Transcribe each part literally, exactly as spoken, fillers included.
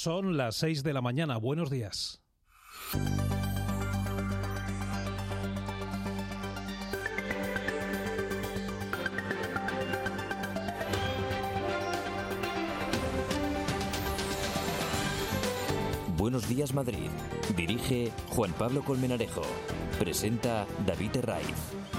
Son las seis de la mañana. Buenos días. Buenos días, Madrid. Dirige Juan Pablo Colmenarejo. Presenta David Herraiz.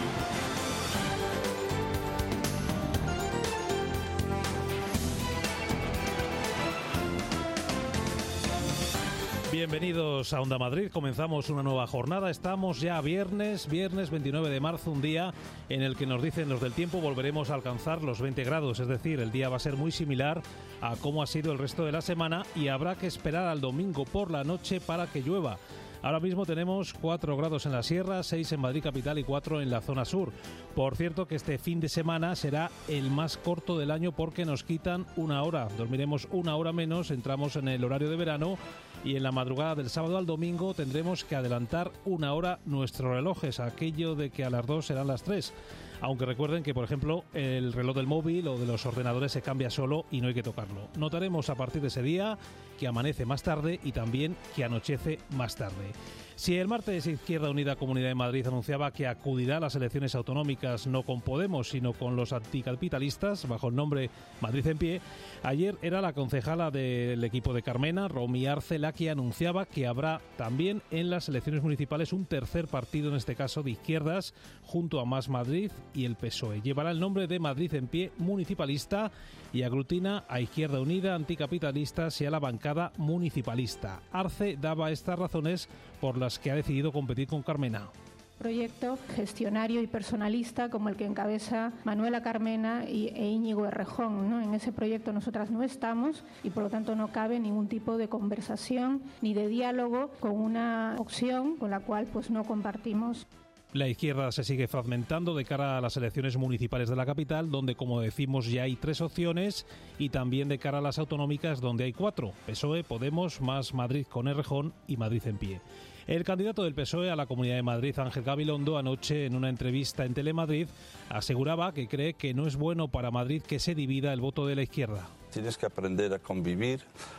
Bienvenidos a Onda Madrid, comenzamos una nueva jornada, estamos ya viernes, viernes veintinueve de marzo, un día en el que nos dicen los del tiempo volveremos a alcanzar los veinte grados, es decir, el día va a ser muy similar a cómo ha sido el resto de la semana y habrá que esperar al domingo por la noche para que llueva. Ahora mismo tenemos cuatro grados en la sierra, seis en Madrid capital y cuatro en la zona sur. Por cierto que este fin de semana será el más corto del año porque nos quitan una hora. Dormiremos una hora menos, entramos en el horario de verano y en la madrugada del sábado al domingo tendremos que adelantar una hora nuestros relojes, aquello de que a las dos serán las tres. Aunque recuerden que, por ejemplo, el reloj del móvil o de los ordenadores se cambia solo y no hay que tocarlo. Notaremos a partir de ese día que amanece más tarde y también que anochece más tarde. Si el martes Izquierda Unida Comunidad de Madrid anunciaba que acudirá a las elecciones autonómicas no con Podemos, sino con los anticapitalistas, bajo el nombre Madrid en Pie, ayer era la concejala del equipo de Carmena, Romy Arce, la que anunciaba que habrá también en las elecciones municipales un tercer partido, en este caso de izquierdas, junto a Más Madrid y el P S O E. Llevará el nombre de Madrid en Pie Municipalista y aglutina a Izquierda Unida, anticapitalistas y a la bancada municipalista. Arce daba estas razones por las que ha decidido competir con Carmena. Proyecto gestionario y personalista como el que encabeza Manuela Carmena y, e Íñigo Errejón, ¿no? En ese proyecto nosotras no estamos y por lo tanto no cabe ningún tipo de conversación ni de diálogo con una opción con la cual pues no compartimos. La izquierda se sigue fragmentando de cara a las elecciones municipales de la capital, donde, como decimos, ya hay tres opciones, y también de cara a las autonómicas, donde hay cuatro: P S O E, Podemos, Más Madrid con Errejón y Madrid en Pie. El candidato del P S O E a la Comunidad de Madrid, Ángel Gabilondo, anoche en una entrevista en Telemadrid, aseguraba que cree que no es bueno para Madrid que se divida el voto de la izquierda. Tienes que aprender a convivir,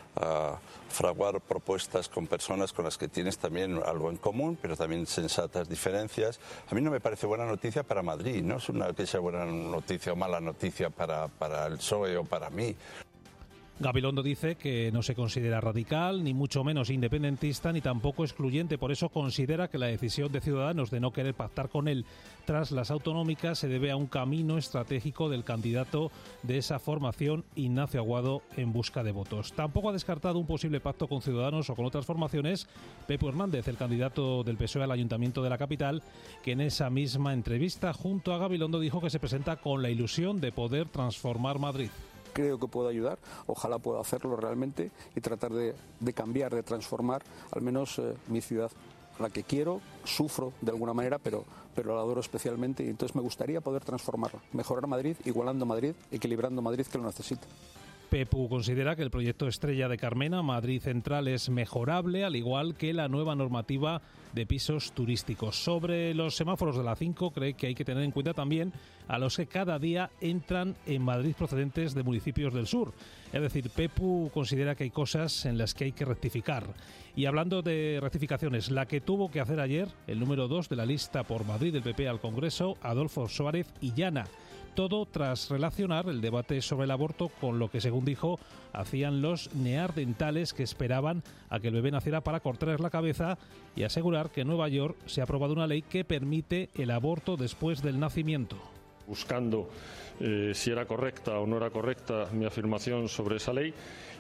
a fraguar propuestas con personas con las que tienes también algo en común, pero también sensatas diferencias. A mí no me parece buena noticia para Madrid, no es una que sea buena noticia o mala noticia para, para el P S O E o para mí. Gabilondo dice que no se considera radical, ni mucho menos independentista, ni tampoco excluyente. Por eso considera que la decisión de Ciudadanos de no querer pactar con él tras las autonómicas se debe a un camino estratégico del candidato de esa formación, Ignacio Aguado, en busca de votos. Tampoco ha descartado un posible pacto con Ciudadanos o con otras formaciones Pepe Hernández, el candidato del P S O E al Ayuntamiento de la capital, que en esa misma entrevista junto a Gabilondo dijo que se presenta con la ilusión de poder transformar Madrid. Creo que puedo ayudar, ojalá pueda hacerlo realmente y tratar de, de cambiar, de transformar al menos eh, mi ciudad, a la que quiero, sufro de alguna manera, pero, pero la adoro especialmente y entonces me gustaría poder transformarla, mejorar Madrid, igualando Madrid, equilibrando Madrid que lo necesita. Pepu considera que el proyecto estrella de Carmena, Madrid Central, es mejorable, al igual que la nueva normativa de pisos turísticos. Sobre los semáforos de la cinco, cree que hay que tener en cuenta también a los que cada día entran en Madrid procedentes de municipios del sur. Es decir, Pepu considera que hay cosas en las que hay que rectificar. Y hablando de rectificaciones, la que tuvo que hacer ayer el número dos de la lista por Madrid del P P al Congreso, Adolfo Suárez Illana. Todo tras relacionar el debate sobre el aborto con lo que, según dijo, hacían los neandertales que esperaban a que el bebé naciera para cortarles la cabeza, y asegurar que en Nueva York se ha aprobado una ley que permite el aborto después del nacimiento. Buscando eh, si era correcta o no era correcta mi afirmación sobre esa ley,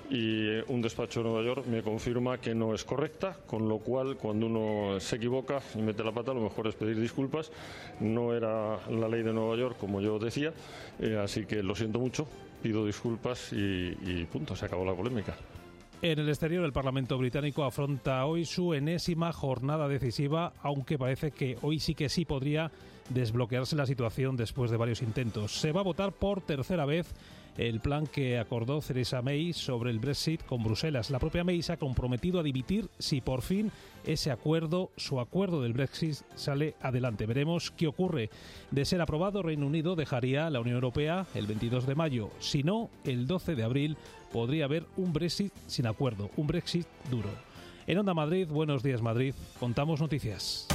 y un despacho de Nueva York me confirma que no es correcta, con lo cual cuando uno se equivoca y mete la pata lo mejor es pedir disculpas. No era la ley de Nueva York como yo decía, eh, así que lo siento mucho, pido disculpas y, y punto, se acabó la polémica. En el exterior, el Parlamento británico afronta hoy su enésima jornada decisiva, aunque parece que hoy sí que sí podría desbloquearse la situación después de varios intentos. Se va a votar por tercera vez el plan que acordó Theresa May sobre el Brexit con Bruselas. La propia May se ha comprometido a dimitir si por fin ese acuerdo, su acuerdo del Brexit, sale adelante. Veremos qué ocurre. De ser aprobado, Reino Unido dejaría la Unión Europea el veintidós de mayo. Si no, el doce de abril podría haber un Brexit sin acuerdo, un Brexit duro. En Onda Madrid, Buenos Días Madrid, contamos noticias.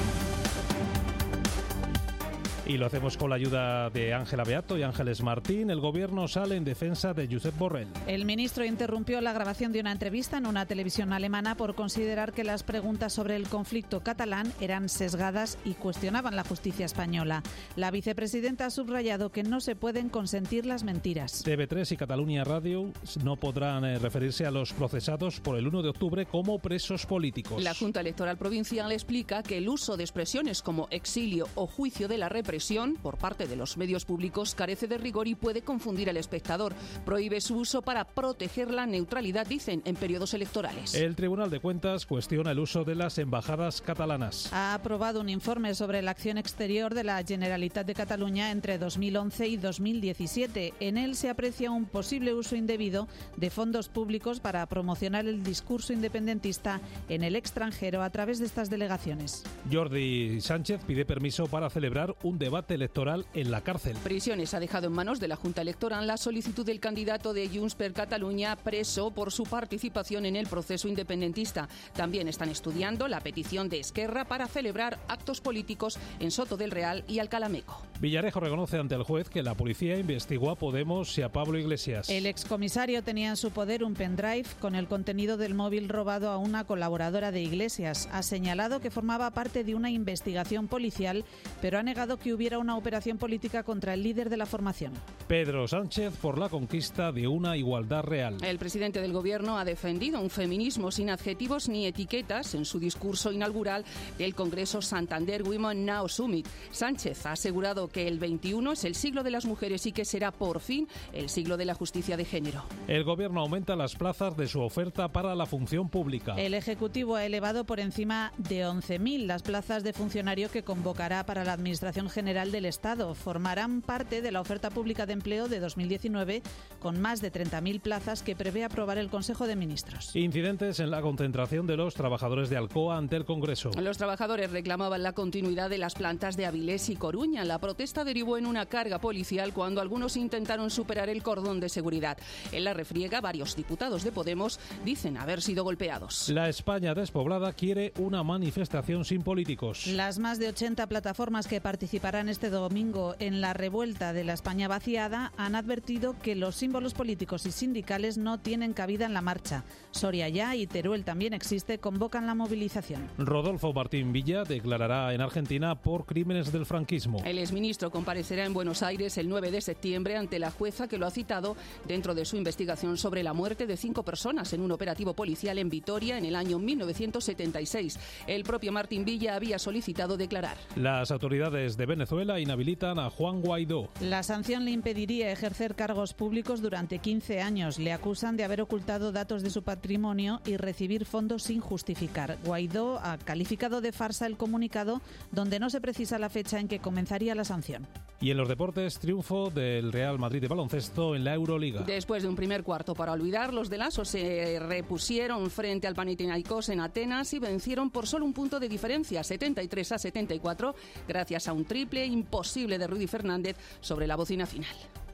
Y lo hacemos con la ayuda de Ángela Beato y Ángeles Martín. El Gobierno sale en defensa de Josep Borrell. El ministro interrumpió la grabación de una entrevista en una televisión alemana por considerar que las preguntas sobre el conflicto catalán eran sesgadas y cuestionaban la justicia española. La vicepresidenta ha subrayado que no se pueden consentir las mentiras. T V tres y Catalunya Radio no podrán eh, referirse a los procesados por el uno de octubre como presos políticos. La Junta Electoral Provincial explica que el uso de expresiones como exilio o juicio de la represión por parte de los medios públicos carece de rigor y puede confundir al espectador. Prohíbe su uso para proteger la neutralidad, dicen, en periodos electorales. El Tribunal de Cuentas cuestiona el uso de las embajadas catalanas. Ha aprobado un informe sobre la acción exterior de la Generalitat de Cataluña entre dos mil once y dos mil diecisiete. En él se aprecia un posible uso indebido de fondos públicos para promocionar el discurso independentista en el extranjero a través de estas delegaciones. Jordi Sánchez pide permiso para celebrar un debate debate electoral en la cárcel. Prisiones ha dejado en manos de la Junta Electoral la solicitud del candidato de Junts per Catalunya preso por su participación en el proceso independentista. También están estudiando la petición de Esquerra para celebrar actos políticos en Soto del Real y Alcalá Meco. Villarejo reconoce ante el juez que la policía investigó a Podemos y a Pablo Iglesias. El excomisario tenía en su poder un pendrive con el contenido del móvil robado a una colaboradora de Iglesias. Ha señalado que formaba parte de una investigación policial, pero ha negado que hubiera una operación política contra el líder de la formación. Pedro Sánchez por la conquista de una igualdad real. El presidente del Gobierno ha defendido un feminismo sin adjetivos ni etiquetas en su discurso inaugural del Congreso Santander Women Now Summit. Sánchez ha asegurado que el veintiuno es el siglo de las mujeres y que será por fin el siglo de la justicia de género. El Gobierno aumenta las plazas de su oferta para la función pública. El Ejecutivo ha elevado por encima de once mil las plazas de funcionario que convocará para la Administración General del Estado. Formarán parte de la oferta pública de empleo de dos mil diecinueve con más de treinta mil plazas que prevé aprobar el Consejo de Ministros. Incidentes en la concentración de los trabajadores de Alcoa ante el Congreso. Los trabajadores reclamaban la continuidad de las plantas de Avilés y Coruña. La protesta derivó en una carga policial cuando algunos intentaron superar el cordón de seguridad. En la refriega, varios diputados de Podemos dicen haber sido golpeados. La España despoblada quiere una manifestación sin políticos. Las más de ochenta plataformas que participarán este domingo en la revuelta de la España vaciada han advertido que los símbolos políticos y sindicales no tienen cabida en la marcha. Soria Ya y Teruel también existe, convocan la movilización. Rodolfo Martín Villa declarará en Argentina por crímenes del franquismo. El exministro comparecerá en Buenos Aires el nueve de septiembre ante la jueza que lo ha citado dentro de su investigación sobre la muerte de cinco personas en un operativo policial en Vitoria en el año mil novecientos setenta y seis. El propio Martín Villa había solicitado declarar. Las autoridades de Venezuela inhabilitan a Juan Guaidó. La sanción le impediría ejercer cargos públicos durante quince años. Le acusan de haber ocultado datos de su patrimonio y recibir fondos sin justificar. Guaidó ha calificado de farsa el comunicado donde no se precisa la fecha en que comenzaría la sanción. Y en los deportes, triunfo del Real Madrid de baloncesto en la Euroliga. Después de un primer cuarto para olvidar, los de Lasso se repusieron frente al Panathinaikos en Atenas y vencieron por solo un punto de diferencia, setenta y tres a setenta y cuatro, gracias a un triple imposible de Rudy Fernández sobre la bocina final.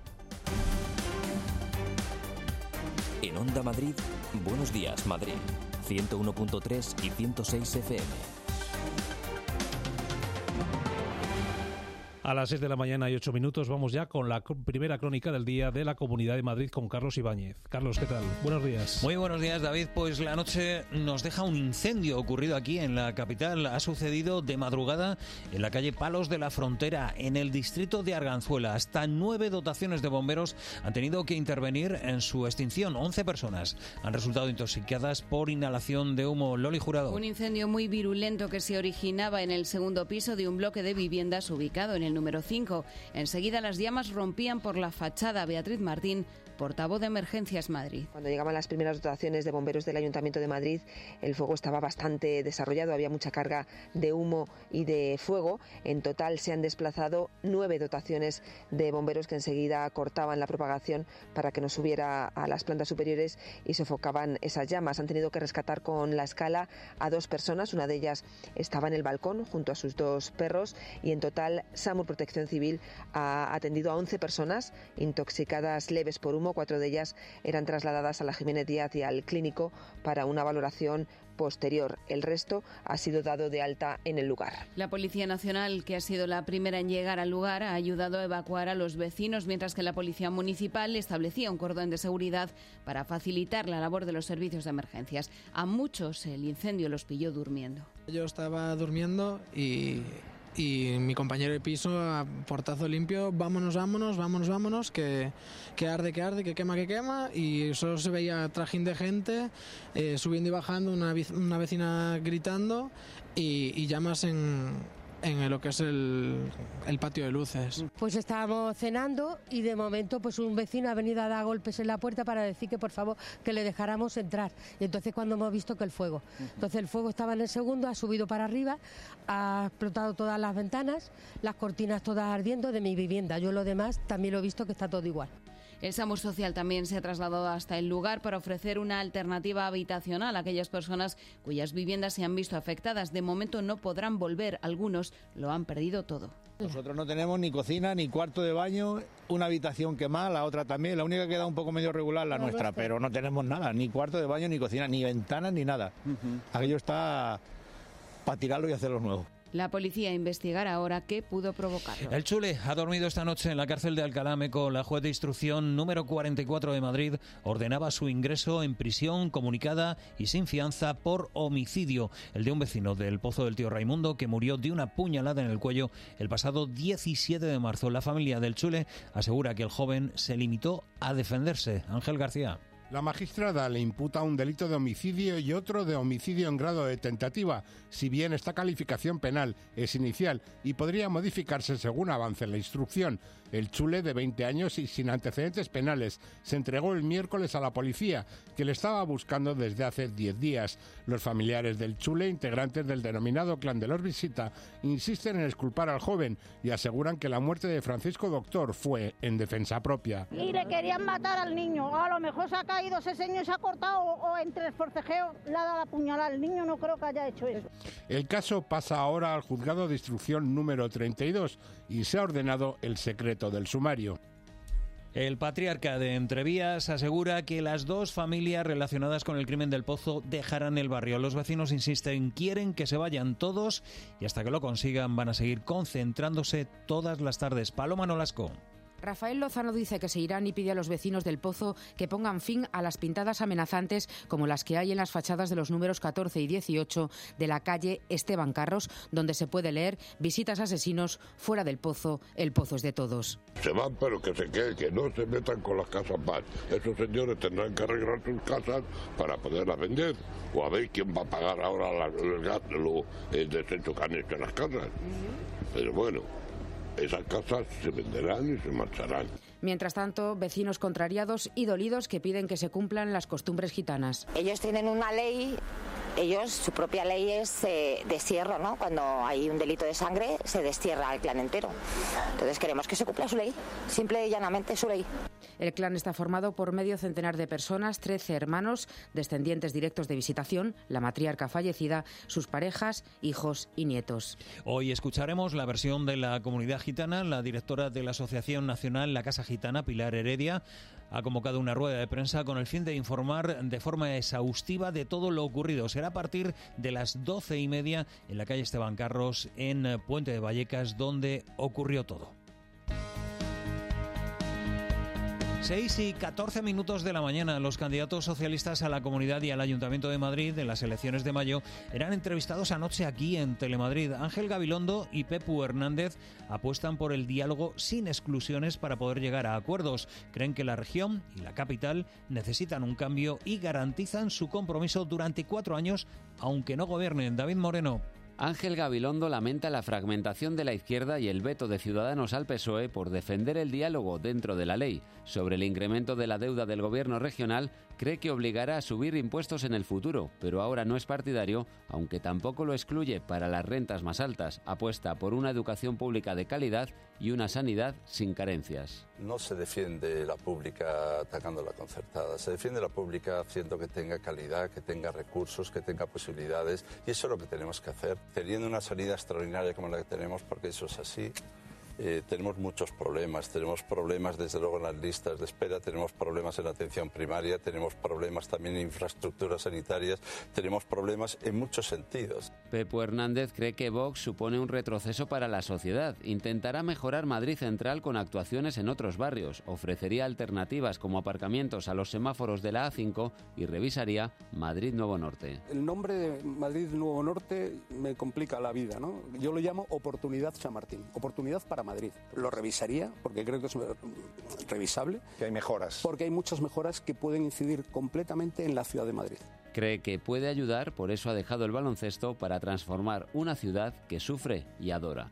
En Onda Madrid, Buenos Días Madrid, ciento uno punto tres y ciento seis F M. A las seis de la mañana y ocho minutos vamos ya con la primera crónica del día de la Comunidad de Madrid con Carlos Ibáñez. Carlos, ¿qué tal? Buenos días. Muy buenos días, David. Pues la noche nos deja un incendio ocurrido aquí en la capital. Ha sucedido de madrugada en la calle Palos de la Frontera, en el distrito de Arganzuela. Hasta nueve dotaciones de bomberos han tenido que intervenir en su extinción. Once personas han resultado intoxicadas por inhalación de humo. Loli Jurado. Un incendio muy virulento que se originaba en el segundo piso de un bloque de viviendas ubicado en el número cinco. Enseguida las llamas rompían por la fachada. Beatriz Martín portavoz de Emergencias Madrid. Cuando llegaban las primeras dotaciones de bomberos del Ayuntamiento de Madrid, el fuego estaba bastante desarrollado, había mucha carga de humo y de fuego. En total se han desplazado nueve dotaciones de bomberos que enseguida cortaban la propagación para que no subiera a las plantas superiores y sofocaban esas llamas. Han tenido que rescatar con la escala a dos personas, una de ellas estaba en el balcón junto a sus dos perros, y en total SAMUR Protección Civil ha atendido a once personas intoxicadas leves por humo. Cuatro de ellas eran trasladadas a la Jiménez Díaz y al clínico para una valoración posterior. El resto ha sido dado de alta en el lugar. La Policía Nacional, que ha sido la primera en llegar al lugar, ha ayudado a evacuar a los vecinos, mientras que la Policía Municipal establecía un cordón de seguridad para facilitar la labor de los servicios de emergencias. A muchos el incendio los pilló durmiendo. Yo estaba durmiendo y... y mi compañero de piso a portazo limpio, vámonos, vámonos, vámonos, vámonos, que, que arde, que arde, que quema, que quema, y solo se veía trajín de gente eh, subiendo y bajando, una, una vecina gritando y, y llamas en, en lo que es el, el patio de luces. Pues estábamos cenando y de momento pues un vecino ha venido a dar golpes en la puerta para decir que por favor que le dejáramos entrar, y entonces cuando hemos visto que el fuego, entonces el fuego estaba en el segundo, ha subido para arriba, ha explotado todas las ventanas, las cortinas todas ardiendo de mi vivienda. Yo lo demás también lo he visto que está todo igual. El SAMUR Social también se ha trasladado hasta el lugar para ofrecer una alternativa habitacional a aquellas personas cuyas viviendas se han visto afectadas. De momento no podrán volver, algunos lo han perdido todo. Nosotros no tenemos ni cocina, ni cuarto de baño, una habitación quemada, la otra también. La única que queda un poco medio regular, la nuestra, pero no tenemos nada, ni cuarto de baño, ni cocina, ni ventanas, ni nada. Uh-huh. Aquello está para tirarlo y hacerlo nuevo. La policía investigará ahora qué pudo provocarlo. El Chule ha dormido esta noche en la cárcel de Alcalá Meco. La juez de instrucción número cuarenta y cuatro de Madrid ordenaba su ingreso en prisión comunicada y sin fianza por homicidio, el de un vecino del Pozo del Tío Raimundo que murió de una puñalada en el cuello el pasado diecisiete de marzo. La familia del Chule asegura que el joven se limitó a defenderse. Ángel García. La magistrada le imputa un delito de homicidio y otro de homicidio en grado de tentativa, si bien esta calificación penal es inicial y podría modificarse según avance la instrucción. El Chule, de veinte años y sin antecedentes penales, se entregó el miércoles a la policía, que le estaba buscando desde hace diez días. Los familiares del Chule, integrantes del denominado clan de los Visita, insisten en exculpar al joven y aseguran que la muerte de Francisco Doctor fue en defensa propia. Y le querían matar al niño, a lo mejor se ha caído ese señor, se ha cortado o, o entre el forcejeo le ha dado la puñalada. El niño no creo que haya hecho eso. El caso pasa ahora al juzgado de instrucción número treinta y dos y se ha ordenado el secreto del sumario. El patriarca de Entrevías asegura que las dos familias relacionadas con el crimen del Pozo dejarán el barrio. Los vecinos insisten, quieren que se vayan todos y hasta que lo consigan van a seguir concentrándose todas las tardes. Paloma Nolasco. Rafael Lozano dice que se irán y pide a los vecinos del Pozo que pongan fin a las pintadas amenazantes como las que hay en las fachadas de los números catorce y dieciocho de la calle Esteban Carros, donde se puede leer visitas asesinos fuera del Pozo, el Pozo es de todos. Se van, pero que se queden, que no se metan con las casas más. Esos señores tendrán que arreglar sus casas para poderlas vender. O a ver quién va a pagar ahora la, el gas, lo, el desecho que han hecho en las casas. Pero bueno, esas casas se venderán y se marcharán. Mientras tanto, vecinos contrariados y dolidos que piden que se cumplan las costumbres gitanas. Ellos tienen una ley, ellos, su propia ley es eh, destierro, ¿no? Cuando hay un delito de sangre, se destierra al clan entero. Entonces queremos que se cumpla su ley, simple y llanamente su ley. El clan está formado por medio centenar de personas, trece hermanos, descendientes directos de Visitación, la matriarca fallecida, sus parejas, hijos y nietos. Hoy escucharemos la versión de la comunidad gitana. La directora de la Asociación Nacional La Casa Gitana, Pilar Heredia, ha convocado una rueda de prensa con el fin de informar de forma exhaustiva de todo lo ocurrido. Será a partir de las doce y media en la calle Esteban Carros, en Puente de Vallecas, donde ocurrió todo. seis y catorce minutos de la mañana, los candidatos socialistas a la Comunidad y al Ayuntamiento de Madrid en las elecciones de mayo eran entrevistados anoche aquí en Telemadrid. Ángel Gabilondo y Pepu Hernández apuestan por el diálogo sin exclusiones para poder llegar a acuerdos. Creen que la región y la capital necesitan un cambio y garantizan su compromiso durante cuatro años, aunque no gobiernen. David Moreno. Ángel Gabilondo lamenta la fragmentación de la izquierda y el veto de Ciudadanos al P S O E por defender el diálogo dentro de la ley. Sobre el incremento de la deuda del gobierno regional, cree que obligará a subir impuestos en el futuro, pero ahora no es partidario, aunque tampoco lo excluye para las rentas más altas. Apuesta por una educación pública de calidad y una sanidad sin carencias. No se defiende la pública atacando la concertada, se defiende la pública haciendo que tenga calidad, que tenga recursos, que tenga posibilidades, y eso es lo que tenemos que hacer. Teniendo una sanidad extraordinaria como la que tenemos, porque eso es así, eh, tenemos muchos problemas. Tenemos problemas desde luego en las listas de espera, tenemos problemas en la atención primaria, tenemos problemas también en infraestructuras sanitarias, tenemos problemas en muchos sentidos. Pepo Hernández cree que Vox supone un retroceso para la sociedad. Intentará mejorar Madrid Central con actuaciones en otros barrios, ofrecería alternativas como aparcamientos a los semáforos de la A cinco y revisaría Madrid Nuevo Norte. El nombre de Madrid Nuevo Norte me complica la vida, ¿no? Yo lo llamo Oportunidad Chamartín, oportunidad para Madrid. Lo revisaría porque creo que es revisable. Que hay mejoras. Porque hay muchas mejoras que pueden incidir completamente en la ciudad de Madrid. Cree que puede ayudar, por eso ha dejado el baloncesto para transformar una ciudad que sufre y adora.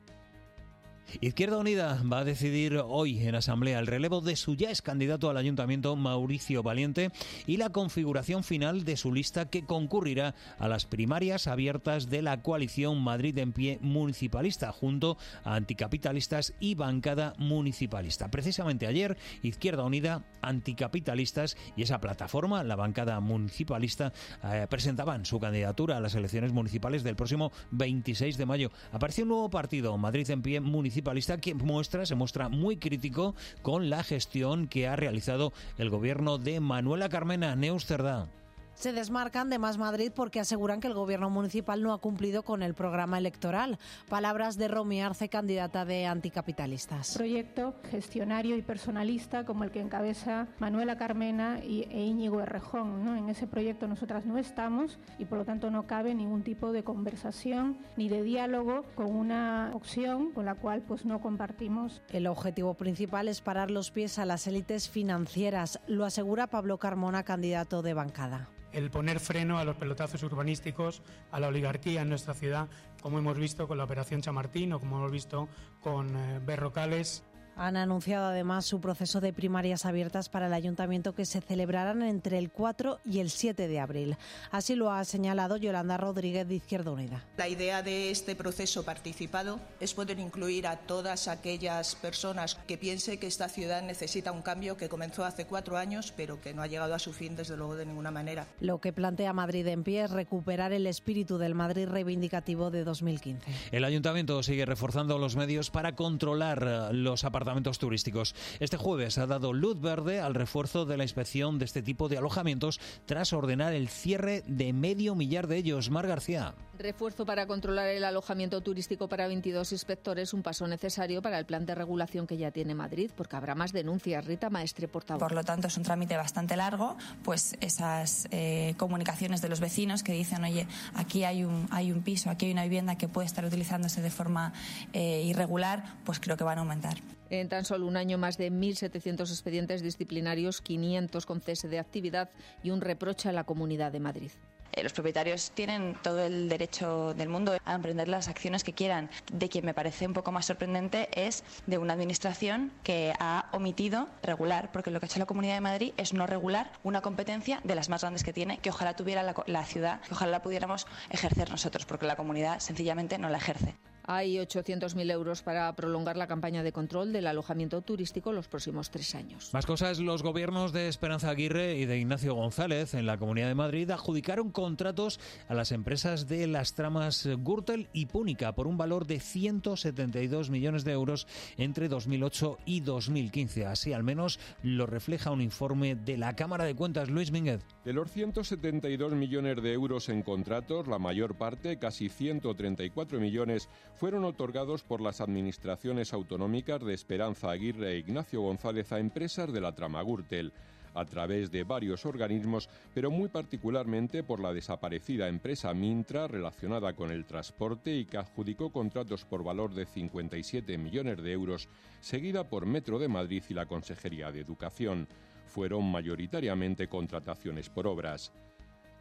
Izquierda Unida va a decidir hoy en Asamblea el relevo de su ya ex candidato al Ayuntamiento, Mauricio Valiente, y la configuración final de su lista que concurrirá a las primarias abiertas de la coalición Madrid en Pie municipalista, junto a anticapitalistas y bancada municipalista. Precisamente ayer, Izquierda Unida, anticapitalistas y esa plataforma, la bancada municipalista, eh, presentaban su candidatura a las elecciones municipales del próximo veintiséis de mayo. Apareció un nuevo partido, Madrid en Pie municipalista, que muestra, se muestra muy crítico con la gestión que ha realizado el gobierno de Manuela Carmena. Neus Cerdá. Se desmarcan de Más Madrid porque aseguran que el gobierno municipal no ha cumplido con el programa electoral. Palabras de Romi Arce, candidata de Anticapitalistas. Proyecto gestionario y personalista como el que encabeza Manuela Carmena y, e Íñigo Errejón, ¿no? En ese proyecto nosotras no estamos y por lo tanto no cabe ningún tipo de conversación ni de diálogo con una opción con la cual pues no compartimos. El objetivo principal es parar los pies a las élites financieras, lo asegura Pablo Carmona, candidato de bancada. El poner freno a los pelotazos urbanísticos, a la oligarquía en nuestra ciudad, como hemos visto con la Operación Chamartín o como hemos visto con eh, Berrocales. Han anunciado además su proceso de primarias abiertas para el ayuntamiento que se celebrarán entre el cuatro y el siete de abril. Así lo ha señalado Yolanda Rodríguez de Izquierda Unida. La idea de este proceso participado es poder incluir a todas aquellas personas que piensen que esta ciudad necesita un cambio que comenzó hace cuatro años pero que no ha llegado a su fin desde luego de ninguna manera. Lo que plantea Madrid en Pie es recuperar el espíritu del Madrid reivindicativo de dos mil quince. El ayuntamiento sigue reforzando los medios para controlar los apartamentos turísticos. Este jueves ha dado luz verde al refuerzo de la inspección de este tipo de alojamientos tras ordenar el cierre de medio millar de ellos. Mar García. Refuerzo para controlar el alojamiento turístico para veintidós inspectores, un paso necesario para el plan de regulación que ya tiene Madrid, porque habrá más denuncias. Rita Maestre, portavoz. Por lo tanto, es un trámite bastante largo, pues esas eh, comunicaciones de los vecinos que dicen, oye, aquí hay un, hay un piso, aquí hay una vivienda que puede estar utilizándose de forma eh, irregular, pues creo que van a aumentar. En tan solo un año, más de mil setecientos expedientes disciplinarios, quinientos con cese de actividad y un reproche a la Comunidad de Madrid. Los propietarios tienen todo el derecho del mundo a emprender las acciones que quieran. De quien me parece un poco más sorprendente es de una administración que ha omitido regular, porque lo que ha hecho la Comunidad de Madrid es no regular una competencia de las más grandes que tiene, que ojalá tuviera la, la ciudad, que ojalá la pudiéramos ejercer nosotros, porque la comunidad sencillamente no la ejerce. Hay ochocientos mil euros para prolongar la campaña de control del alojamiento turístico los próximos tres años. Más cosas. Los gobiernos de Esperanza Aguirre y de Ignacio González en la Comunidad de Madrid adjudicaron contratos a las empresas de las tramas Gürtel y Púnica por un valor de ciento setenta y dos millones de euros entre dos mil ocho y dos mil quince. Así al menos lo refleja un informe de la Cámara de Cuentas. Luis Mínguez. De los ciento setenta y dos millones de euros en contratos, la mayor parte, casi ciento treinta y cuatro millones, fueron otorgados por las administraciones autonómicas de Esperanza Aguirre e Ignacio González a empresas de la trama Gürtel, a través de varios organismos, pero muy particularmente por la desaparecida empresa Mintra, relacionada con el transporte y que adjudicó contratos por valor de cincuenta y siete millones de euros, seguida por Metro de Madrid y la Consejería de Educación. Fueron mayoritariamente contrataciones por obras.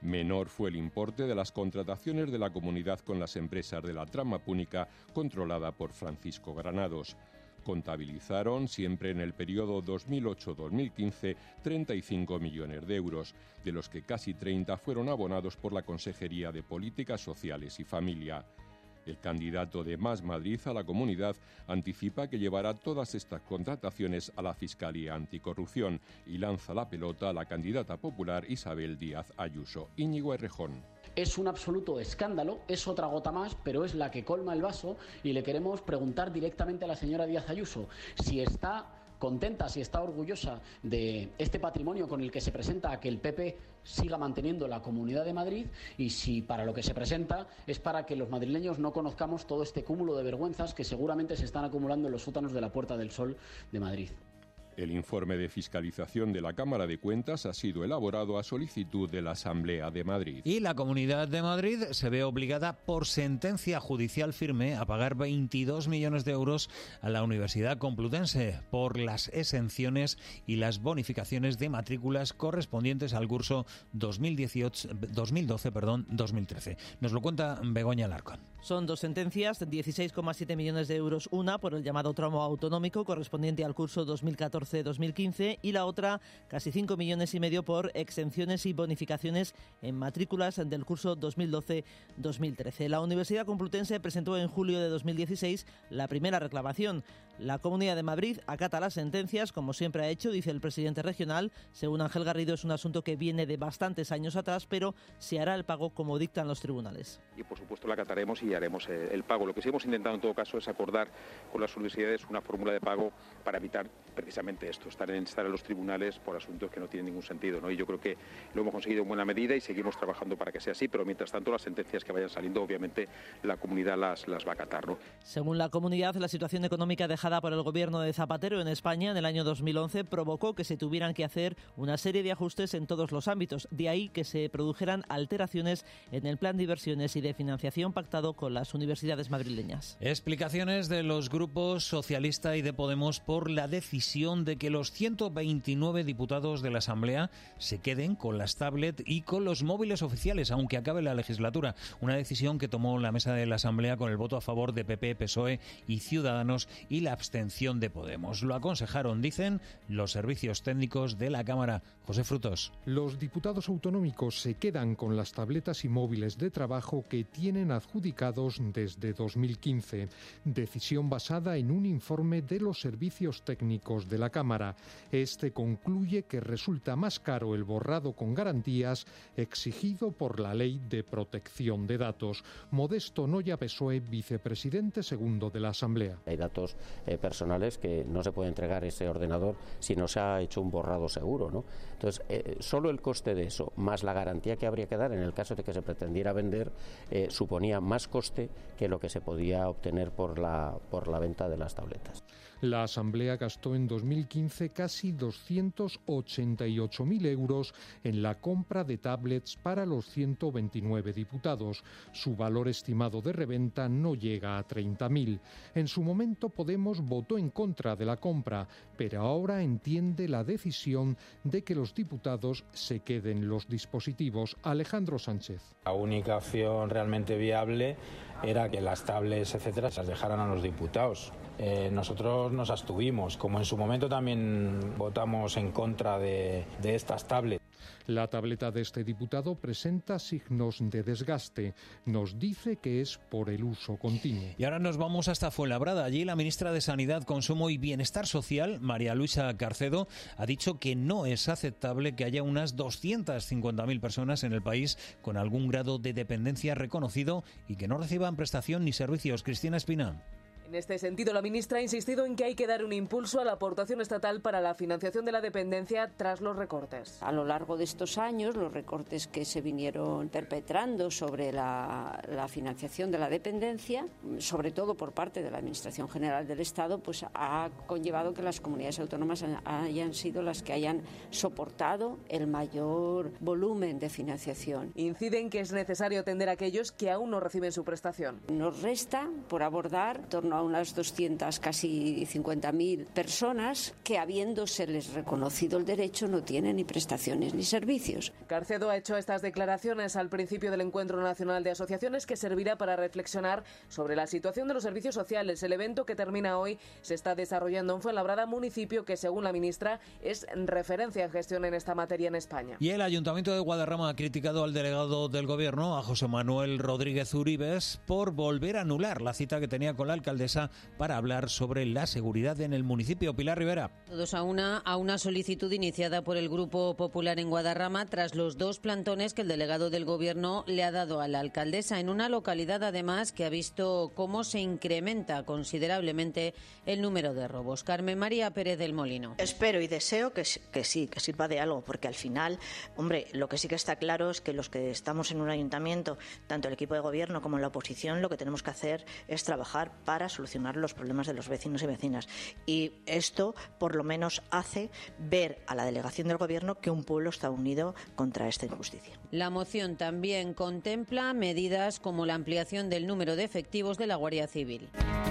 Menor fue el importe de las contrataciones de la comunidad con las empresas de la trama púnica controlada por Francisco Granados. Contabilizaron, siempre en el periodo dos mil ocho a dos mil quince, treinta y cinco millones de euros, de los que casi treinta fueron abonados por la Consejería de Políticas Sociales y Familia. El candidato de Más Madrid a la comunidad anticipa que llevará todas estas contrataciones a la Fiscalía Anticorrupción y lanza la pelota a la candidata popular Isabel Díaz Ayuso. Íñigo Errejón. Es un absoluto escándalo, es otra gota más, pero es la que colma el vaso, y le queremos preguntar directamente a la señora Díaz Ayuso si está contenta, si está orgullosa de este patrimonio con el que se presenta a que el P P siga manteniendo la Comunidad de Madrid, y si para lo que se presenta es para que los madrileños no conozcamos todo este cúmulo de vergüenzas que seguramente se están acumulando en los sótanos de la Puerta del Sol de Madrid. El informe de fiscalización de la Cámara de Cuentas ha sido elaborado a solicitud de la Asamblea de Madrid. Y la Comunidad de Madrid se ve obligada por sentencia judicial firme a pagar veintidós millones de euros a la Universidad Complutense por las exenciones y las bonificaciones de matrículas correspondientes al curso dos mil dieciocho, dos mil doce, perdón, dos mil trece. Nos lo cuenta Begoña Alarcón. Son dos sentencias, dieciséis coma siete millones de euros, una por el llamado tramo autonómico correspondiente al curso dos mil catorce dos mil quince y la otra casi cinco millones y medio por exenciones y bonificaciones en matrículas del curso dos mil doce dos mil trece. La Universidad Complutense presentó en julio de dos mil dieciséis la primera reclamación. La Comunidad de Madrid acata las sentencias, como siempre ha hecho, dice el presidente regional. Según Ángel Garrido, es un asunto que viene de bastantes años atrás, pero se hará el pago como dictan los tribunales. Y por supuesto la acataremos y haremos el pago. Lo que sí hemos intentado en todo caso es acordar con las universidades una fórmula de pago para evitar precisamente esto, estar en, estar en los tribunales por asuntos que no tienen ningún sentido, ¿no? Y yo creo que lo hemos conseguido en buena medida y seguimos trabajando para que sea así, pero mientras tanto las sentencias que vayan saliendo, obviamente la comunidad las, las va a acatar, ¿no? Según la comunidad, la situación económica dejada por el gobierno de Zapatero en España en el año dos mil once provocó que se tuvieran que hacer una serie de ajustes en todos los ámbitos. De ahí que se produjeran alteraciones en el plan de inversiones y de financiación pactado con las universidades madrileñas. Explicaciones de los grupos socialista y de Podemos por la decisión de que los ciento veintinueve diputados de la Asamblea se queden con las tablets y con los móviles oficiales, aunque acabe la legislatura. Una decisión que tomó la mesa de la Asamblea con el voto a favor de P P, P S O E y Ciudadanos y la abstención de Podemos. Lo aconsejaron, dicen, los servicios técnicos de la Cámara. José Frutos. Los diputados autonómicos se quedan con las tabletas y móviles de trabajo que tienen adjudicados desde dos mil quince. Decisión basada en un informe de los servicios técnicos de la Cámara. Este concluye que resulta más caro el borrado con garantías exigido por la Ley de Protección de Datos. Modesto Noya, P S O E, vicepresidente segundo de la Asamblea. Hay datos eh, personales que no se puede entregar ese ordenador si no se ha hecho un borrado seguro, ¿no? Entonces, eh, solo el coste de eso, más la garantía que habría que dar en el caso de que se pretendiera vender, eh, suponía más coste que lo que se podía obtener por la, por la venta de las tabletas. La Asamblea gastó en dos mil quince casi doscientos ochenta y ocho mil euros en la compra de tablets para los ciento veintinueve diputados. Su valor estimado de reventa no llega a treinta mil. En su momento Podemos votó en contra de la compra, pero ahora entiende la decisión de que los diputados se queden los dispositivos. Alejandro Sánchez. La única opción realmente viable era que las tablets, etcétera, se las dejaran a los diputados. Eh, nosotros nos abstuvimos, como en su momento también votamos en contra de, de estas tablets. La tableta de este diputado presenta signos de desgaste. Nos dice que es por el uso continuo. Y ahora nos vamos hasta Fuenlabrada. Allí la ministra de Sanidad, Consumo y Bienestar Social, María Luisa Carcedo, ha dicho que no es aceptable que haya unas doscientas cincuenta mil personas en el país con algún grado de dependencia reconocido y que no reciban prestación ni servicios. Cristina Espina. En este sentido, la ministra ha insistido en que hay que dar un impulso a la aportación estatal para la financiación de la dependencia tras los recortes. A lo largo de estos años, los recortes que se vinieron perpetrando sobre la, la financiación de la dependencia, sobre todo por parte de la Administración General del Estado, pues ha conllevado que las comunidades autónomas hayan sido las que hayan soportado el mayor volumen de financiación. Inciden que es necesario atender a aquellos que aún no reciben su prestación. Nos resta por abordar en torno a a unas doscientas, casi cincuenta mil personas que, habiéndoseles reconocido el derecho, no tienen ni prestaciones ni servicios. Carcedo ha hecho estas declaraciones al principio del Encuentro Nacional de Asociaciones, que servirá para reflexionar sobre la situación de los servicios sociales. El evento, que termina hoy, se está desarrollando en Fuenlabrada, municipio que, según la ministra, es referencia en gestión en esta materia en España. Y el Ayuntamiento de Guadarrama ha criticado al delegado del Gobierno, a José Manuel Rodríguez Uribes, por volver a anular la cita que tenía con la alcaldesa para hablar sobre la seguridad en el municipio. Pilar Rivera. Todos a una, a una solicitud iniciada por el Grupo Popular en Guadarrama tras los dos plantones que el delegado del Gobierno le ha dado a la alcaldesa, en una localidad además que ha visto cómo se incrementa considerablemente el número de robos. Carmen María Pérez del Molino. Espero y deseo que, que sí, que sirva de algo, porque al final, hombre, lo que sí que está claro es que los que estamos en un ayuntamiento, tanto el equipo de gobierno como la oposición, lo que tenemos que hacer es trabajar para solucionar los problemas de los vecinos y vecinas. Y esto, por lo menos, hace ver a la delegación del gobierno que un pueblo está unido contra esta injusticia. La moción también contempla medidas como la ampliación del número de efectivos de la Guardia Civil.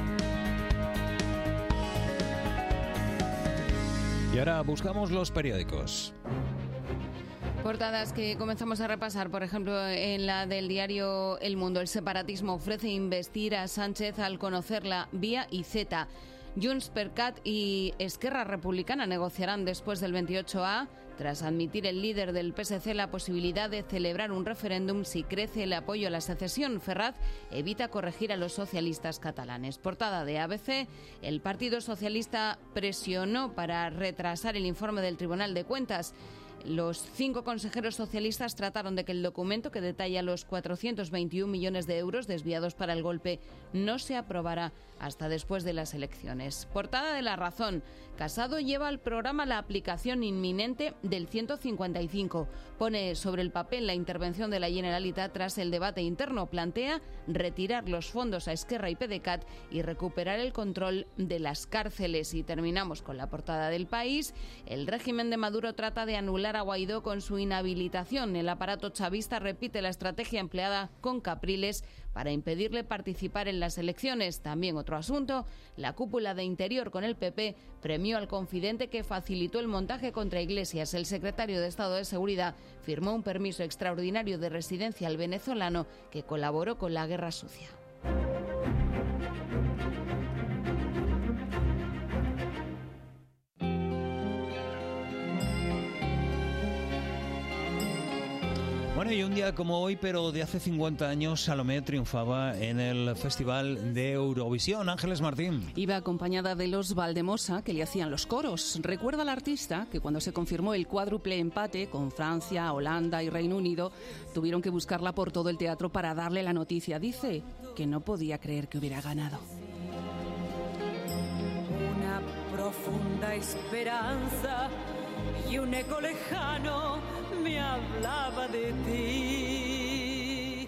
Y ahora buscamos los periódicos. Portadas que comenzamos a repasar, por ejemplo, en la del diario El Mundo. El separatismo ofrece investir a Sánchez al conocer la vía y Z. Junts per Cat y Esquerra Republicana negociarán después del veintiocho A, tras admitir el líder del P S C la posibilidad de celebrar un referéndum si crece el apoyo a la secesión. Ferraz evita corregir a los socialistas catalanes. Portada de A B C, el Partido Socialista presionó para retrasar el informe del Tribunal de Cuentas. Los cinco consejeros socialistas trataron de que el documento que detalla los cuatrocientos veintiún millones de euros desviados para el golpe no se aprobara hasta después de las elecciones. Portada de La Razón. Casado lleva al programa la aplicación inminente del ciento cincuenta y cinco. Pone sobre el papel la intervención de la Generalitat tras el debate interno. Plantea retirar los fondos a Esquerra y PDeCAT y recuperar el control de las cárceles. Y terminamos con la portada del País. El régimen de Maduro trata de anular a Guaidó con su inhabilitación. El aparato chavista repite la estrategia empleada con Capriles para impedirle participar en las elecciones. También otro asunto, la cúpula de Interior con el P P premió al confidente que facilitó el montaje contra Iglesias. El secretario de Estado de Seguridad firmó un permiso extraordinario de residencia al venezolano que colaboró con la guerra sucia. Bueno, y un día como hoy, pero de hace cincuenta años, Salomé triunfaba en el Festival de Eurovisión. Ángeles Martín. Iba acompañada de los Valdemosa, que le hacían los coros. Recuerda al artista que cuando se confirmó el cuádruple empate con Francia, Holanda y Reino Unido, tuvieron que buscarla por todo el teatro para darle la noticia. Dice que no podía creer que hubiera ganado. Una profunda esperanza y un eco lejano me hablaba de ti.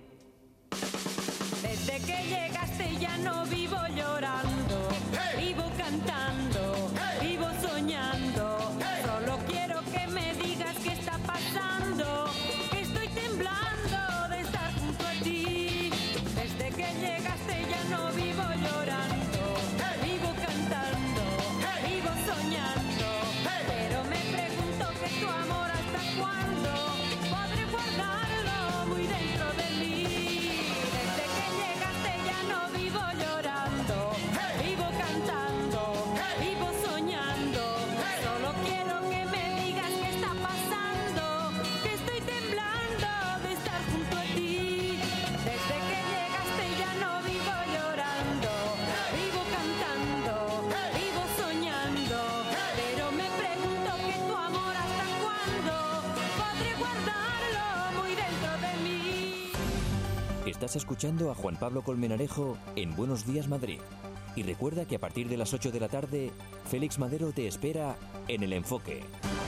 Desde que llegaste ya no vivo llorando, vivo cantando, vivo soñando. Solo quiero que me digas qué está pasando, que estoy temblando de estar junto a ti. Desde que llegaste ya no vivo llorando, vivo cantando, vivo soñando. Pero me pregunto que tu amor hasta cuándo podré guardarlo muy dentro de mí. Desde que llegaste ya no vivo llorando, vivo cantando, vivo soñando. Solo quiero que me digas qué está pasando, que estoy temblando de estar junto a ti. Desde que llegaste ya no vivo llorando, vivo cantando, vivo soñando. Pero me pregunto que tu amor hasta cuándo podré guardarlo muy dentro de mí. Estás escuchando a Juan Pablo Colmenarejo en Buenos Días Madrid. Y recuerda que a partir de las ocho de la tarde, Félix Madero te espera en El Enfoque.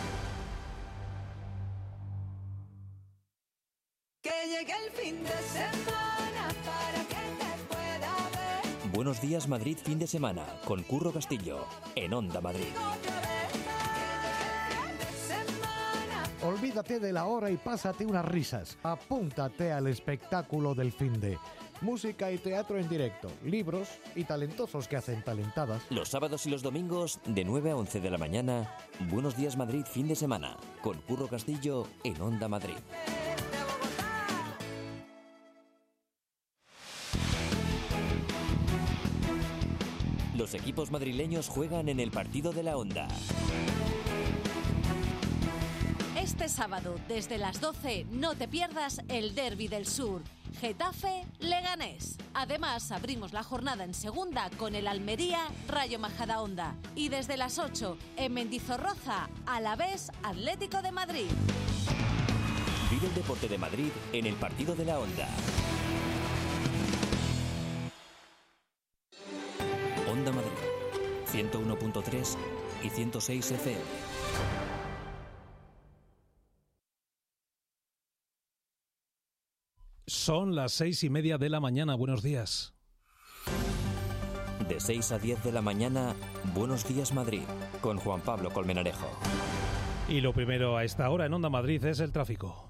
Que llegue el fin de semana para que te pueda ver. Buenos Días Madrid fin de semana con Curro Castillo en Onda Madrid. Olvídate de la hora y pásate unas risas. Apúntate al espectáculo del finde. música y teatro en directo, libros y talentosos que hacen talentadas. Los sábados y los domingos, de nueve a once de la mañana, Buenos Días Madrid fin de semana, con Curro Castillo en Onda Madrid. Los equipos madrileños juegan en el partido de la Onda. Este sábado, desde las doce, no te pierdas el Derbi del Sur. Getafe-Leganés. Además, abrimos la jornada en segunda con el Almería-Rayo Majadahonda. Y desde las ocho, en Mendizorroza, Alavés-Atlético de Madrid. Vive el deporte de Madrid en el partido de la Onda. Onda Madrid, ciento uno punto tres y ciento seis F M. Son las seis y media de la mañana. Buenos días. De seis a diez de la mañana, Buenos Días Madrid, con Juan Pablo Colmenarejo. Y lo primero a esta hora en Onda Madrid es el tráfico.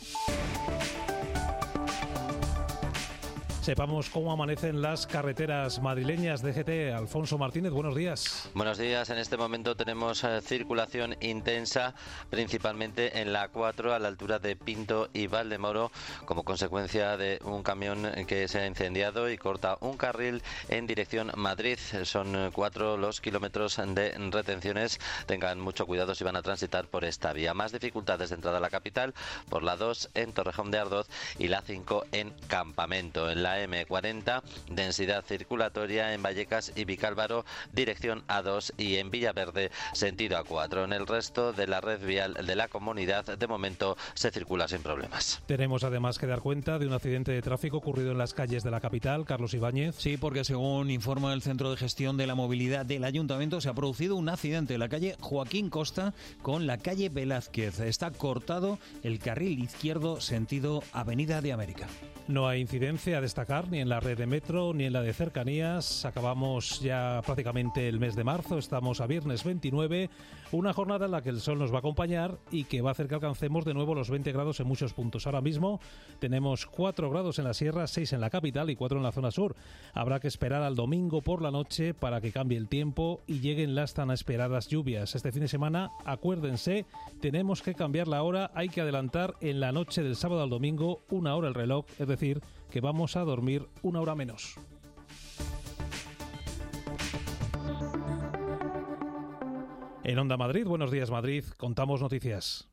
Sepamos cómo amanecen las carreteras madrileñas. D G T, Alfonso Martínez, buenos días. Buenos días. En este momento tenemos eh, circulación intensa, principalmente en la A cuatro, a la altura de Pinto y Valdemoro, como consecuencia de un camión que se ha incendiado y corta un carril en dirección Madrid. Son cuatro los kilómetros de retenciones. Tengan mucho cuidado si van a transitar por esta vía. Más dificultades de entrada a la capital por la dos en Torrejón de Ardoz y la cinco en Campamento. En la eme cuarenta, densidad circulatoria en Vallecas y Vicálvaro, dirección A dos, y en Villaverde, sentido A cuatro. En el resto de la red vial de la comunidad, de momento, se circula sin problemas. Tenemos además que dar cuenta de un accidente de tráfico ocurrido en las calles de la capital. Carlos Ibáñez. Sí, porque según informa el Centro de Gestión de la Movilidad del Ayuntamiento, se ha producido un accidente en la calle Joaquín Costa con la calle Velázquez. Está cortado el carril izquierdo sentido Avenida de América. No hay incidencia a destacar ni en la red de metro ni en la de cercanías. Acabamos ya prácticamente el mes de marzo, estamos a viernes veintinueve, una jornada en la que el sol nos va a acompañar y que va a hacer que alcancemos de nuevo los veinte grados en muchos puntos. Ahora mismo tenemos cuatro grados en la sierra, seis en la capital y cuatro en la zona sur. Habrá que esperar al domingo por la noche para que cambie el tiempo y lleguen las tan esperadas lluvias. Este fin de semana, acuérdense, tenemos que cambiar la hora, hay que adelantar en la noche del sábado al domingo una hora el reloj, es decir, decir que vamos a dormir una hora menos. En Onda Madrid, Buenos Días Madrid, contamos noticias.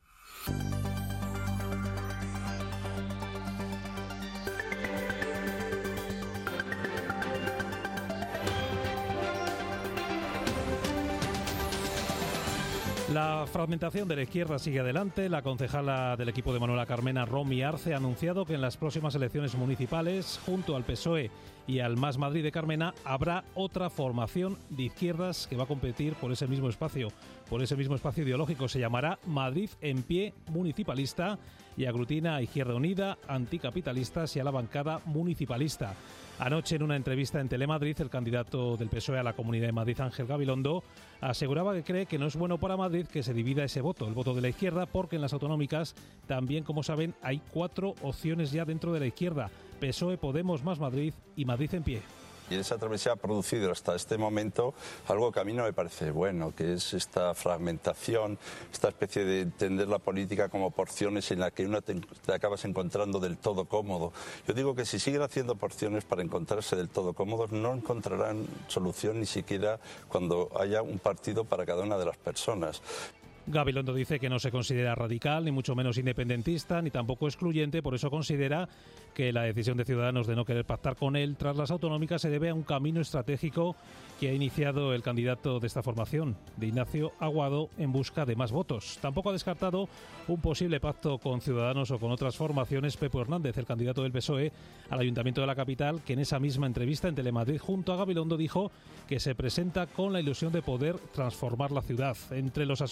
La fragmentación de la izquierda sigue adelante. La concejala del equipo de Manuela Carmena, Romy Arce, ha anunciado que en las próximas elecciones municipales, junto al P S O E y al Más Madrid de Carmena, habrá otra formación de izquierdas que va a competir por ese mismo espacio, por ese mismo espacio ideológico. Se llamará Madrid en Pie Municipalista y aglutina a Izquierda Unida, anticapitalistas y a la bancada municipalista. Anoche, en una entrevista en Telemadrid, el candidato del P S O E a la Comunidad de Madrid, Ángel Gabilondo, aseguraba que cree que no es bueno para Madrid que se divida ese voto, el voto de la izquierda, porque en las autonómicas también, como saben, hay cuatro opciones ya dentro de la izquierda: P S O E, Podemos, Más Madrid y Madrid en Pie. Y en esa travesía ha producido hasta este momento algo que a mí no me parece bueno, que es esta fragmentación, esta especie de entender la política como porciones en la que uno te, te acabas encontrando del todo cómodo. Yo digo que si siguen haciendo porciones para encontrarse del todo cómodos, no encontrarán solución ni siquiera cuando haya un partido para cada una de las personas. Gabilondo dice que no se considera radical, ni mucho menos independentista, ni tampoco excluyente. Por eso considera que la decisión de Ciudadanos de no querer pactar con él tras las autonómicas se debe a un camino estratégico que ha iniciado el candidato de esta formación, de Ignacio Aguado, en busca de más votos. Tampoco ha descartado un posible pacto con Ciudadanos o con otras formaciones. Pepe Hernández, el candidato del P S O E al Ayuntamiento de la capital, que en esa misma entrevista en Telemadrid junto a Gabilondo dijo que se presenta con la ilusión de poder transformar la ciudad. Entre los asuntos a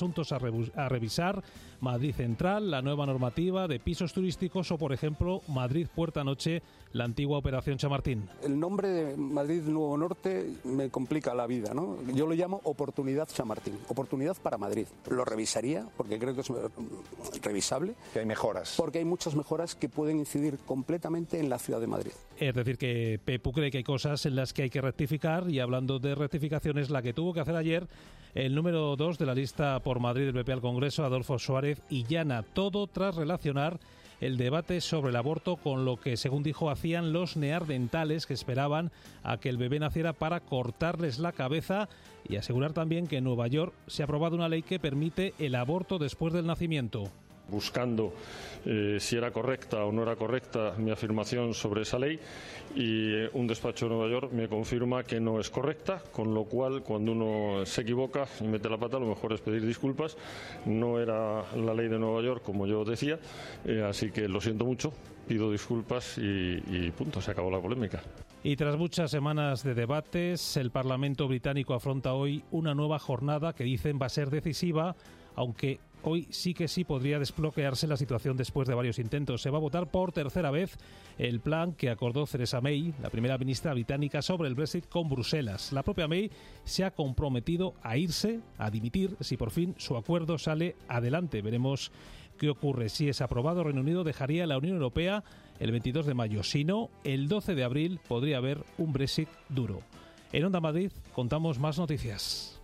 a revisar Madrid Central, la nueva normativa de pisos turísticos o, por ejemplo, Madrid Puerta Noche, la antigua Operación Chamartín. El nombre de Madrid Nuevo Norte me complica la vida, ¿no? Yo lo llamo Oportunidad Chamartín, oportunidad para Madrid. Lo revisaría porque creo que es revisable. Que hay mejoras. Porque hay muchas mejoras que pueden incidir completamente en la ciudad de Madrid. Es decir, que Pepu cree que hay cosas en las que hay que rectificar, y hablando de rectificaciones, la que tuvo que hacer ayer el número dos de la lista por Madrid del P P al Congreso, Adolfo Suárez Illana, todo tras relacionar el debate sobre el aborto con lo que, según dijo, hacían los neandertales que esperaban a que el bebé naciera para cortarles la cabeza, y asegurar también que en Nueva York se ha aprobado una ley que permite el aborto después del nacimiento. Buscando eh, si era correcta o no era correcta mi afirmación sobre esa ley, y eh, un despacho de Nueva York me confirma que no es correcta, con lo cual cuando uno se equivoca y mete la pata, lo mejor es pedir disculpas. No era la ley de Nueva York, como yo decía, eh, así que lo siento mucho, pido disculpas y, y punto, se acabó la polémica. Y tras muchas semanas de debates, el Parlamento británico afronta hoy una nueva jornada que dicen va a ser decisiva, aunque hoy sí que sí podría desbloquearse la situación después de varios intentos. Se va a votar por tercera vez el plan que acordó Theresa May, la primera ministra británica, sobre el Brexit con Bruselas. La propia May se ha comprometido a irse, a dimitir, si por fin su acuerdo sale adelante. Veremos qué ocurre. Si es aprobado, Reino Unido dejaría la Unión Europea el veintidós de mayo. Si no, el doce de abril podría haber un Brexit duro. En Onda Madrid contamos más noticias.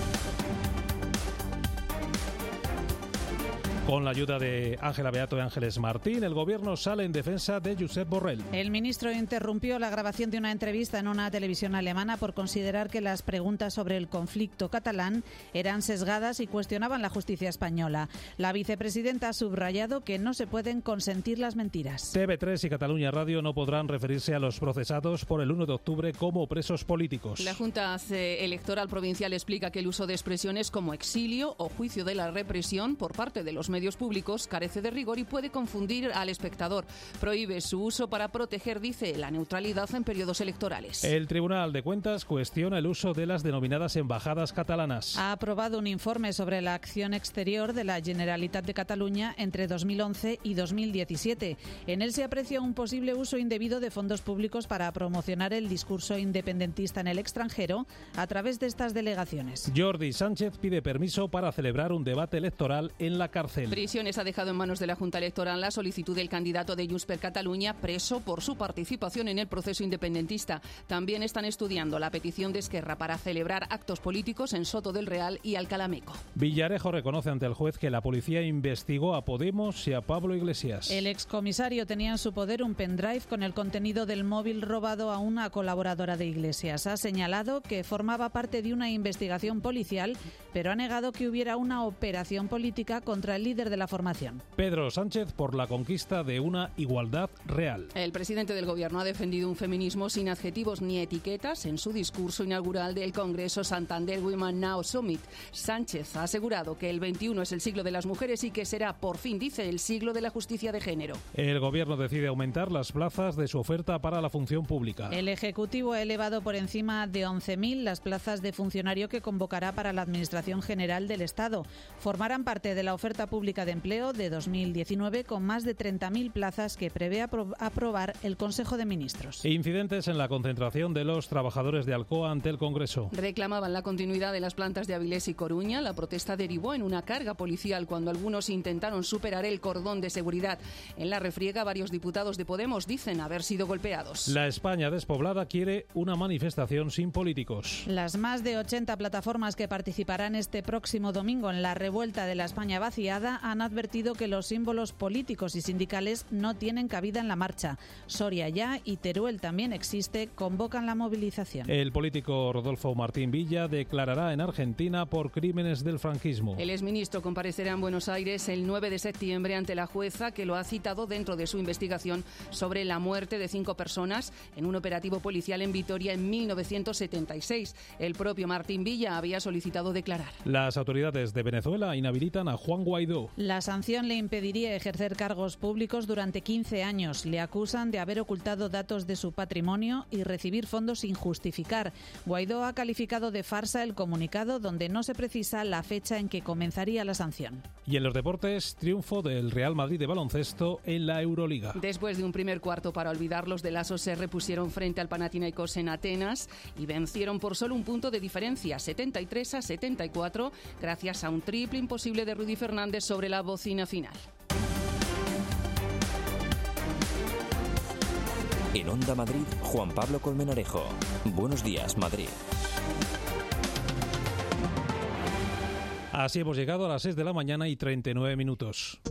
Con la ayuda de Ángela Beato y Ángeles Martín, el Gobierno sale en defensa de Josep Borrell. El ministro interrumpió la grabación de una entrevista en una televisión alemana por considerar que las preguntas sobre el conflicto catalán eran sesgadas y cuestionaban la justicia española. La vicepresidenta ha subrayado que no se pueden consentir las mentiras. T V tres y Cataluña Radio no podrán referirse a los procesados por el uno de octubre como presos políticos. La Junta Electoral Provincial explica que el uso de expresiones como exilio o juicio de la represión por parte de los medios medios públicos carece de rigor y puede confundir al espectador. Prohíbe su uso para proteger, dice, la neutralidad en periodos electorales. El Tribunal de Cuentas cuestiona el uso de las denominadas embajadas catalanas. Ha aprobado un informe sobre la acción exterior de la Generalitat de Cataluña entre dos mil once y dos mil diecisiete. En él se aprecia un posible uso indebido de fondos públicos para promocionar el discurso independentista en el extranjero a través de estas delegaciones. Jordi Sánchez pide permiso para celebrar un debate electoral en la cárcel. Prisiones ha dejado en manos de la Junta Electoral la solicitud del candidato de Junts per Catalunya preso por su participación en el proceso independentista. También están estudiando la petición de Esquerra para celebrar actos políticos en Soto del Real y Alcalá Meco. Villarejo reconoce ante el juez que la policía investigó a Podemos y a Pablo Iglesias. El excomisario tenía en su poder un pendrive con el contenido del móvil robado a una colaboradora de Iglesias. Ha señalado que formaba parte de una investigación policial, pero ha negado que hubiera una operación política contra el líder de la formación. Pedro Sánchez por la conquista de una igualdad real. El presidente del Gobierno ha defendido un feminismo sin adjetivos ni etiquetas en su discurso inaugural del Congreso Santander Women Now Summit. Sánchez ha asegurado que el veintiuno es el siglo de las mujeres y que será, por fin, dice, el siglo de la justicia de género. El Gobierno decide aumentar las plazas de su oferta para la función pública. El Ejecutivo ha elevado por encima de once mil las plazas de funcionario que convocará para la Administración General del Estado. Formarán parte de la oferta pública de empleo de dos mil diecinueve con más de treinta mil plazas que prevé apro- aprobar el Consejo de Ministros. Incidentes en la concentración de los trabajadores de Alcoa ante el Congreso. Reclamaban la continuidad de las plantas de Avilés y Coruña. La protesta derivó en una carga policial cuando algunos intentaron superar el cordón de seguridad. En la refriega, varios diputados de Podemos dicen haber sido golpeados. La España despoblada quiere una manifestación sin políticos. Las más de ochenta plataformas que participarán este próximo domingo en la revuelta de la España vaciada han advertido que los símbolos políticos y sindicales no tienen cabida en la marcha. Soria ya y Teruel también existe, convocan la movilización. El político Rodolfo Martín Villa declarará en Argentina por crímenes del franquismo. El exministro comparecerá en Buenos Aires el nueve de septiembre ante la jueza que lo ha citado dentro de su investigación sobre la muerte de cinco personas en un operativo policial en Vitoria en mil novecientos setenta y seis. El propio Martín Villa había solicitado declarar. Las autoridades de Venezuela inhabilitan a Juan Guaidó. Pablo. La sanción le impediría ejercer cargos públicos durante quince años. Le acusan de haber ocultado datos de su patrimonio y recibir fondos sin justificar. Guaidó ha calificado de farsa el comunicado donde no se precisa la fecha en que comenzaría la sanción. Y en los deportes, triunfo del Real Madrid de baloncesto en la Euroliga. Después de un primer cuarto para olvidar, los de Lasso se repusieron frente al Panathinaikos en Atenas y vencieron por solo un punto de diferencia, setenta y tres a setenta y cuatro, gracias a un triple imposible de Rudy Fernández sobre la bocina final. En Onda Madrid, Juan Pablo Colmenarejo. Buenos días, Madrid. Así hemos llegado a las seis de la mañana y treinta y nueve minutos.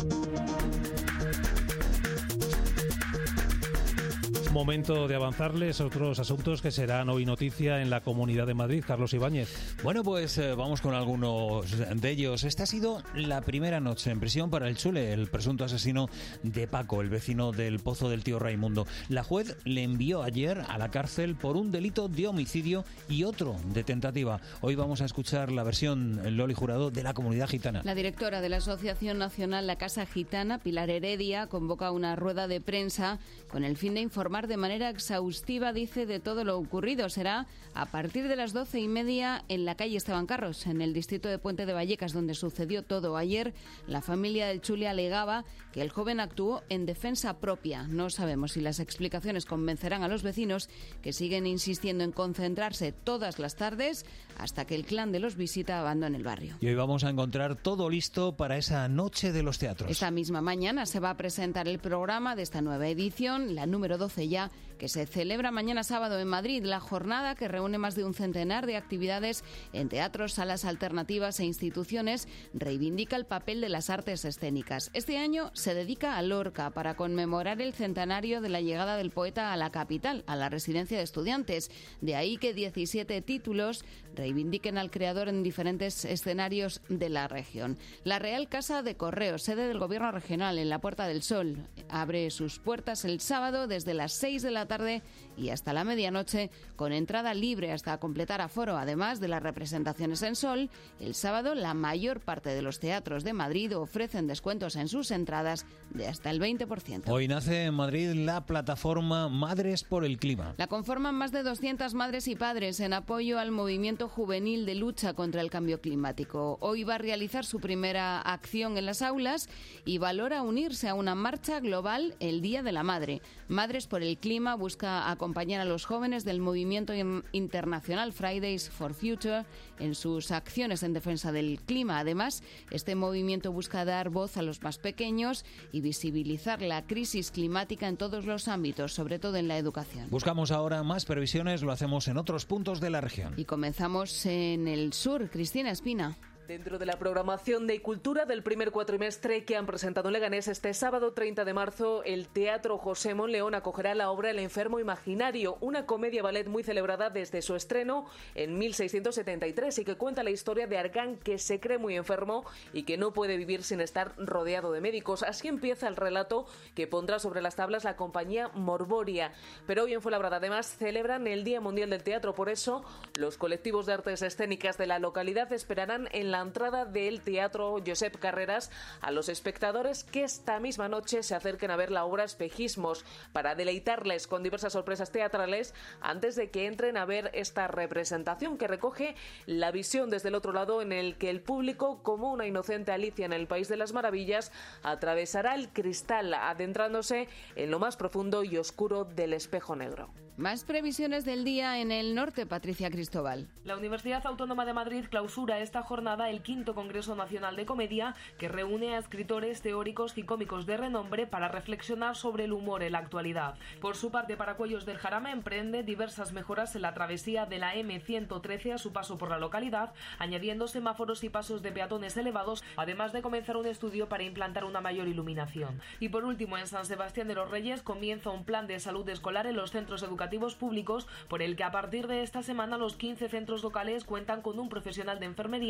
Momento de avanzarles otros asuntos que serán hoy noticia en la Comunidad de Madrid. Carlos Ibáñez. Bueno, pues eh, vamos con algunos de ellos. Esta ha sido la primera noche en prisión para el Chule, el presunto asesino de Paco, el vecino del Pozo del Tío Raimundo. La juez le envió ayer a la cárcel por un delito de homicidio y otro de tentativa. Hoy vamos a escuchar la versión, Loli Jurado, de la Comunidad Gitana. La directora de la Asociación Nacional La Casa Gitana, Pilar Heredia, convoca una rueda de prensa con el fin de informar de manera exhaustiva, dice, de todo lo ocurrido. Será a partir de las doce y media en la calle Esteban Carros, en el distrito de Puente de Vallecas, donde sucedió todo. Ayer, la familia del Chule alegaba que el joven actuó en defensa propia. No sabemos si las explicaciones convencerán a los vecinos, que siguen insistiendo en concentrarse todas las tardes hasta que el clan de los Visita abandone el barrio. Y hoy vamos a encontrar todo listo para esa noche de los teatros. Esta misma mañana se va a presentar el programa de esta nueva edición, la número doce ya, que se celebra mañana sábado en Madrid. La jornada, que reúne más de un centenar de actividades en teatros, salas alternativas e instituciones, reivindica el papel de las artes escénicas. Este año se dedica a Lorca para conmemorar el centenario de la llegada del poeta a la capital, a la residencia de estudiantes. De ahí que diecisiete títulos reivindiquen al creador en diferentes escenarios de la región. La Real Casa de Correos, sede del Gobierno regional en la Puerta del Sol, abre sus puertas el sábado desde las seis de la tarde y hasta la medianoche, con entrada libre hasta completar aforo. Además de las representaciones en Sol, el sábado la mayor parte de los teatros de Madrid ofrecen descuentos en sus entradas de hasta el veinte por ciento. Hoy nace en Madrid la plataforma Madres por el Clima. La conforman más de doscientas madres y padres en apoyo al movimiento juvenil de lucha contra el cambio climático. Hoy va a realizar su primera acción en las aulas y valora unirse a una marcha global el Día de la Madre. Madres por el Clima busca acompañar a los jóvenes del movimiento internacional Fridays for Future en sus acciones en defensa del clima. Además, este movimiento busca dar voz a los más pequeños y visibilizar la crisis climática en todos los ámbitos, sobre todo en la educación. Buscamos ahora más previsiones, lo hacemos en otros puntos de la región. Y comenzamos en el sur. Cristina Espina. Dentro de la programación de cultura del primer cuatrimestre que han presentado en Leganés, este sábado treinta de marzo, el Teatro José Monleón acogerá la obra El enfermo imaginario, una comedia ballet muy celebrada desde su estreno en mil seiscientos setenta y tres y que cuenta la historia de Argán, que se cree muy enfermo y que no puede vivir sin estar rodeado de médicos. Así empieza el relato que pondrá sobre las tablas la compañía Morboria. Pero hoy en Fuenlabrada además celebran el Día Mundial del Teatro. Por eso, los colectivos de artes escénicas de la localidad esperarán en la la entrada del Teatro Josep Carreras a los espectadores que esta misma noche se acerquen a ver la obra Espejismos, para deleitarles con diversas sorpresas teatrales antes de que entren a ver esta representación que recoge la visión desde el otro lado, en el que el público, como una inocente Alicia en el País de las Maravillas, atravesará el cristal adentrándose en lo más profundo y oscuro del espejo negro. Más previsiones del día en el norte, Patricia Cristóbal. La Universidad Autónoma de Madrid clausura esta jornada el quinto Congreso Nacional de Comedia, que reúne a escritores, teóricos y cómicos de renombre para reflexionar sobre el humor en la actualidad. Por su parte, Paracuellos del Jarama emprende diversas mejoras en la travesía de la eme ciento trece a su paso por la localidad, añadiendo semáforos y pasos de peatones elevados, además de comenzar un estudio para implantar una mayor iluminación. Y por último, en San Sebastián de los Reyes comienza un plan de salud escolar en los centros educativos públicos, por el que a partir de esta semana los quince centros locales cuentan con un profesional de enfermería que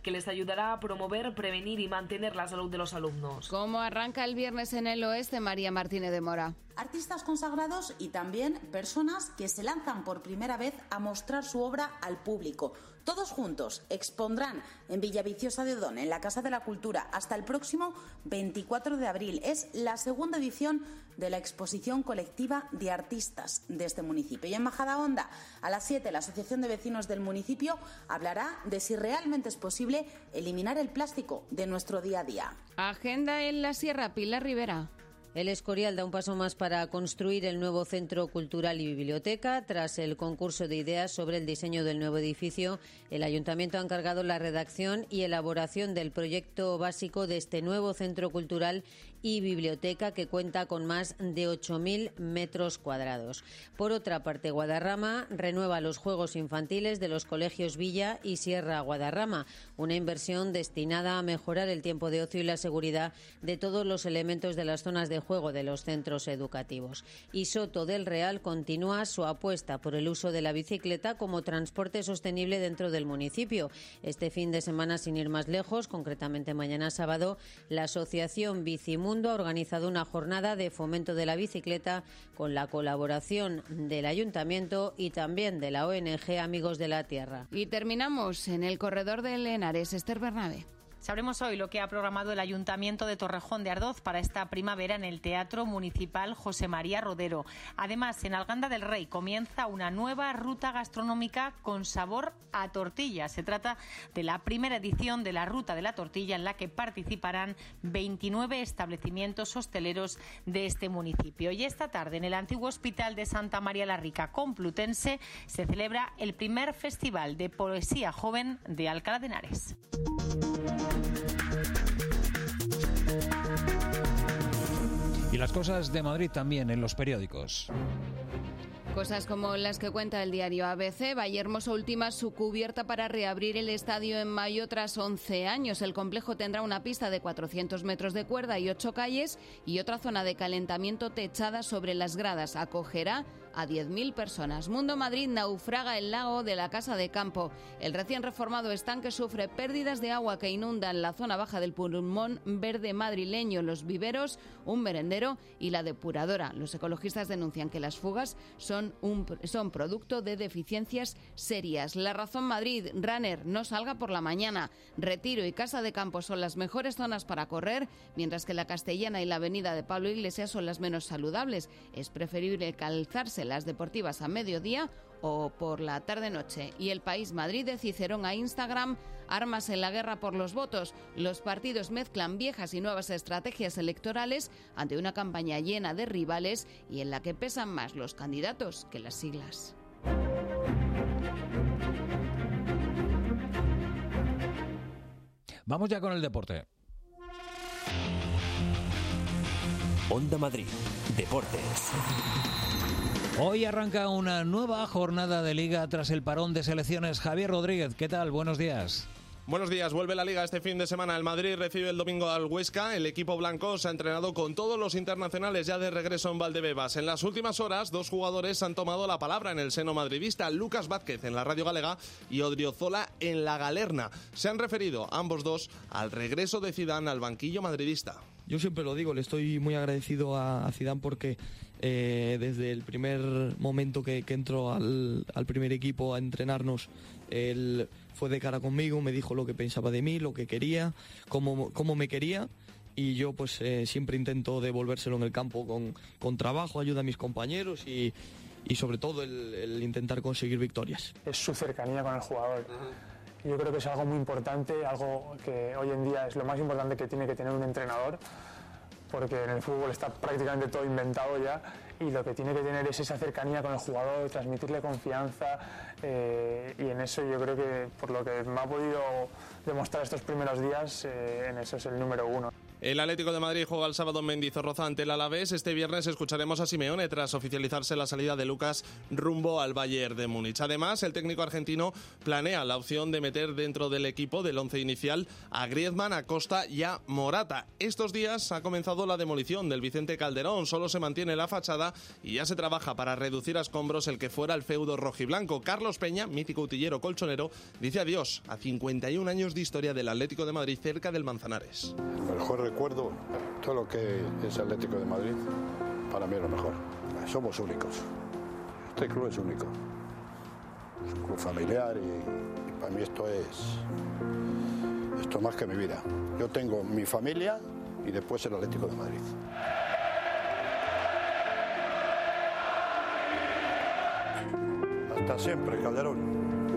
que les ayudará a promover, prevenir y mantener la salud de los alumnos. ¿Cómo arranca el viernes en el Oeste, María Martínez de Mora? Artistas consagrados y también personas que se lanzan por primera vez a mostrar su obra al público. Todos juntos expondrán en Villaviciosa de Odón, en la Casa de la Cultura, hasta el próximo veinticuatro de abril. Es la segunda edición de la exposición colectiva de artistas de este municipio. Y en Majadahonda, a las siete, la Asociación de Vecinos del municipio hablará de si realmente es posible eliminar el plástico de nuestro día a día. Agenda en la Sierra, Pilar Rivera. El Escorial da un paso más para construir el nuevo Centro Cultural y Biblioteca. Tras el concurso de ideas sobre el diseño del nuevo edificio, el Ayuntamiento ha encargado la redacción y elaboración del proyecto básico de este nuevo Centro Cultural y Biblioteca, que cuenta con más de ocho mil metros cuadrados. Por otra parte, Guadarrama renueva los juegos infantiles de los colegios Villa y Sierra Guadarrama, una inversión destinada a mejorar el tiempo de ocio y la seguridad de todos los elementos de las zonas de juego de los centros educativos. Y Soto del Real continúa su apuesta por el uso de la bicicleta como transporte sostenible dentro del municipio. Este fin de semana, sin ir más lejos, concretamente mañana sábado, la asociación Bicimundo ha organizado una jornada de fomento de la bicicleta con la colaboración del Ayuntamiento y también de la O N G Amigos de la Tierra. Y terminamos en el corredor de Henares. Esther Bernabé. Sabremos hoy lo que ha programado el Ayuntamiento de Torrejón de Ardoz para esta primavera en el Teatro Municipal José María Rodero. Además, en Alganda del Rey comienza una nueva ruta gastronómica con sabor a tortilla. Se trata de la primera edición de la Ruta de la Tortilla, en la que participarán veintinueve establecimientos hosteleros de este municipio. Y esta tarde, en el antiguo Hospital de Santa María la Rica Complutense, se celebra el primer Festival de Poesía Joven de Alcalá de Henares. Y las cosas de Madrid también en los periódicos. Cosas como las que cuenta el diario A B C. Vallehermoso ultima su cubierta para reabrir el estadio en mayo tras once años. El complejo tendrá una pista de cuatrocientos metros de cuerda y ocho calles y otra zona de calentamiento techada sobre las gradas. Acogerá a diez mil personas. Mundo Madrid: naufraga el lago de la Casa de Campo. El recién reformado estanque sufre pérdidas de agua que inundan la zona baja del pulmón verde madrileño, los viveros, un merendero y la depuradora. Los ecologistas denuncian que las fugas son, un, son producto de deficiencias serias. La Razón Madrid: Runner, no salga por la mañana. Retiro y Casa de Campo son las mejores zonas para correr, mientras que la Castellana y la avenida de Pablo Iglesias son las menos saludables. Es preferible calzarse las deportivas a mediodía o por la tarde-noche. Y El País Madrid de Cicerón a Instagram: armas en la guerra por los votos. Los partidos mezclan viejas y nuevas estrategias electorales ante una campaña llena de rivales y en la que pesan más los candidatos que las siglas. Vamos ya con el deporte. Onda Madrid, Deportes. Hoy arranca una nueva jornada de Liga tras el parón de selecciones. Javier Rodríguez, ¿qué tal? Buenos días. Buenos días, vuelve la Liga este fin de semana. El Madrid recibe el domingo al Huesca. El equipo blanco se ha entrenado con todos los internacionales ya de regreso en Valdebebas. En las últimas horas, dos jugadores han tomado la palabra en el seno madridista: Lucas Vázquez en la Radio Galega y Odriozola en la Galerna. Se han referido ambos dos al regreso de Zidane al banquillo madridista. Yo siempre lo digo, le estoy muy agradecido a, a Zidane porque eh, desde el primer momento que, que entró al, al primer equipo a entrenarnos, él fue de cara conmigo, me dijo lo que pensaba de mí, lo que quería, cómo, cómo me quería, y yo pues eh, siempre intento devolvérselo en el campo con, con trabajo, ayuda a mis compañeros y, y sobre todo el, el intentar conseguir victorias. Es su cercanía con el jugador. Yo creo que es algo muy importante, algo que hoy en día es lo más importante que tiene que tener un entrenador, porque en el fútbol está prácticamente todo inventado ya y lo que tiene que tener es esa cercanía con el jugador, transmitirle confianza eh, y en eso yo creo que por lo que me ha podido demostrar estos primeros días, eh, en eso es el número uno. El Atlético de Madrid juega el sábado en Mendizorroza ante el Alavés. Este viernes escucharemos a Simeone tras oficializarse la salida de Lucas rumbo al Bayern de Múnich. Además, el técnico argentino planea la opción de meter dentro del equipo del once inicial a Griezmann, a Costa y a Morata. Estos días ha comenzado la demolición del Vicente Calderón. Solo se mantiene la fachada y ya se trabaja para reducir a escombros el que fuera el feudo rojiblanco. Carlos Peña, mítico utillero colchonero, dice adiós a cincuenta y un años de historia del Atlético de Madrid cerca del Manzanares. El mejor recuerdo, todo lo que es Atlético de Madrid, para mí es lo mejor. Somos únicos. Este club es único. Es un club familiar y, y para mí esto es esto más que mi vida. Yo tengo mi familia y después el Atlético de Madrid. Hasta siempre, Calderón.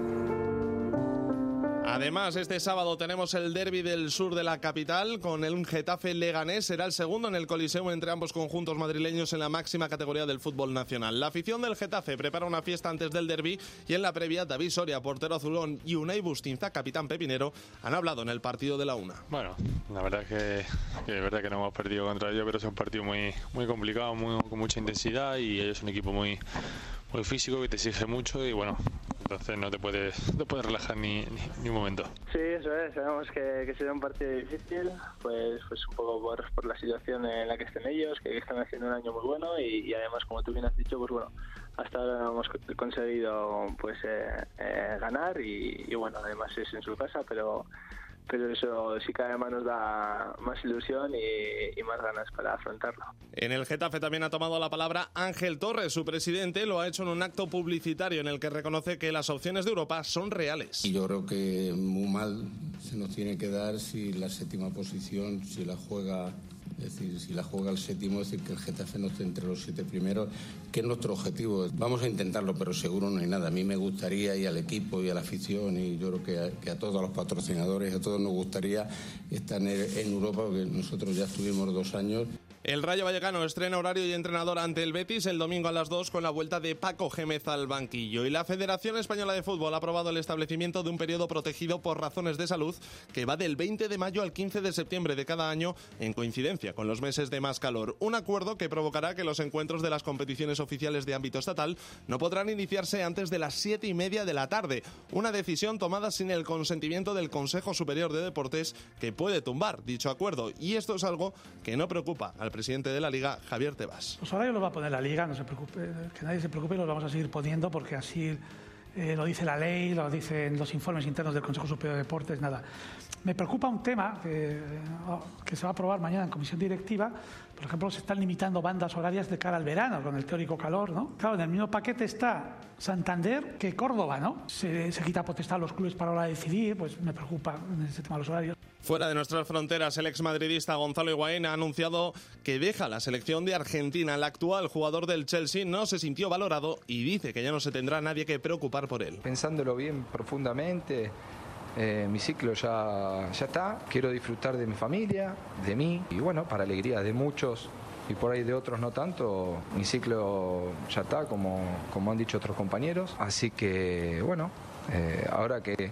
Además, este sábado tenemos el derbi del sur de la capital con el Getafe Leganés. Será el segundo en el Coliseo entre ambos conjuntos madrileños en la máxima categoría del fútbol nacional. La afición del Getafe prepara una fiesta antes del derbi y en la previa David Soria, portero azulón, y Unai Bustinza, capitán pepinero, han hablado en el partido de la una. Bueno, la verdad es que, que es verdad que no hemos perdido contra ellos, pero es un partido muy, muy complicado, muy, con mucha intensidad, y ellos es un equipo muy, muy físico que te exige mucho y bueno, entonces no te puedes, no te puedes relajar ni, ni, ni un momento. Sí, eso es, sabemos que, que será un partido difícil, pues, pues un poco por, por la situación en la que estén ellos, que están haciendo un año muy bueno y, y además, como tú bien has dicho, pues bueno, hasta ahora hemos conseguido pues eh, eh, ganar y, y bueno, además es en su casa, pero pero eso sí que además nos da más ilusión y, y más ganas para afrontarlo. En el Getafe también ha tomado la palabra Ángel Torres, su presidente, lo ha hecho en un acto publicitario en el que reconoce que las opciones de Europa son reales. Y yo creo que muy mal se nos tiene que dar si la séptima posición, si la juega... Es decir, si la juega el séptimo, es decir, que el Getafe no esté entre los siete primeros, que es nuestro objetivo. Vamos a intentarlo, pero seguro no hay nada. A mí me gustaría, y al equipo, y a la afición, y yo creo que a, que a todos los patrocinadores, a todos nos gustaría estar en, en Europa, porque nosotros ya estuvimos dos años. El Rayo Vallecano estrena horario y entrenador ante el Betis el domingo a las dos con la vuelta de Paco Gémez al banquillo. Y la Federación Española de Fútbol ha aprobado el establecimiento de un periodo protegido por razones de salud que va del veinte de mayo al quince de septiembre de cada año en coincidencia con los meses de más calor. Un acuerdo que provocará que los encuentros de las competiciones oficiales de ámbito estatal no podrán iniciarse antes de las siete y media de la tarde. Una decisión tomada sin el consentimiento del Consejo Superior de Deportes que puede tumbar dicho acuerdo. Y esto es algo que no preocupa al presidente de la Liga, Javier Tebas. Los horarios los va a poner la Liga, no se preocupe, que nadie se preocupe, los vamos a seguir poniendo porque así eh, lo dice la ley, lo dicen los informes internos del Consejo Superior de Deportes, nada. Me preocupa un tema que, que se va a aprobar mañana en comisión directiva. Por ejemplo, se están limitando bandas horarias de cara al verano con el teórico calor, ¿no? Claro, en el mismo paquete está Santander que Córdoba, ¿no? Se, se quita potestad a los clubes para ahora decidir, pues me preocupa en ese tema los horarios. Fuera de nuestras fronteras, el exmadridista Gonzalo Higuaín ha anunciado que deja la selección de Argentina. El actual jugador del Chelsea no se sintió valorado y dice que ya no se tendrá nadie que preocupar por él. Pensándolo bien profundamente, eh, mi ciclo ya, ya está. Quiero disfrutar de mi familia, de mí y bueno, para alegría de muchos y por ahí de otros no tanto, mi ciclo ya está, como, como han dicho otros compañeros. Así que bueno, eh, ahora que...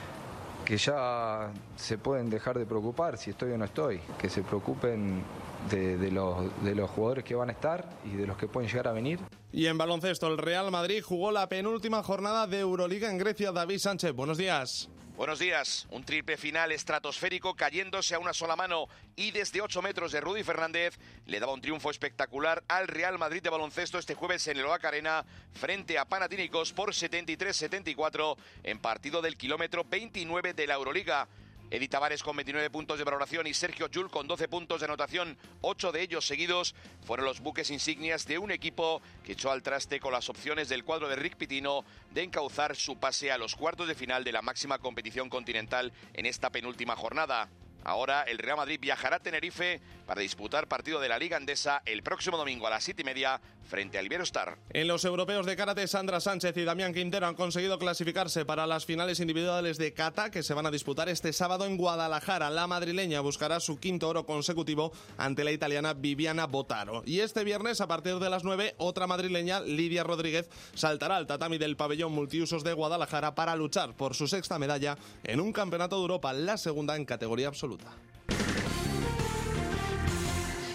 que ya se pueden dejar de preocupar si estoy o no estoy, que se preocupen de, de, los, de los jugadores que van a estar y de los que pueden llegar a venir. Y en baloncesto, el Real Madrid jugó la penúltima jornada de Euroliga en Grecia. David Sánchez, buenos días. Buenos días. Un triple final estratosférico cayéndose a una sola mano y desde ocho metros de Rudy Fernández le daba un triunfo espectacular al Real Madrid de baloncesto este jueves en el Oak Arena frente a Panathinaikos por setenta y tres setenta y cuatro en partido del kilómetro veintinueve de la Euroliga. Edi Tavares con veintinueve puntos de valoración y Sergio Llull con doce puntos de anotación, ocho de ellos seguidos, fueron los buques insignias de un equipo que echó al traste con las opciones del cuadro de Rick Pitino de encauzar su pase a los cuartos de final de la máxima competición continental en esta penúltima jornada. Ahora el Real Madrid viajará a Tenerife para disputar partido de la Liga Endesa el próximo domingo a las siete y media frente al Iberostar. En los europeos de karate, Sandra Sánchez y Damián Quintero han conseguido clasificarse para las finales individuales de kata que se van a disputar este sábado en Guadalajara. La madrileña buscará su quinto oro consecutivo ante la italiana Viviana Botaro. Y este viernes, a partir de las nueve, otra madrileña, Lidia Rodríguez, saltará al tatami del pabellón multiusos de Guadalajara para luchar por su sexta medalla en un campeonato de Europa, la segunda en categoría absoluta.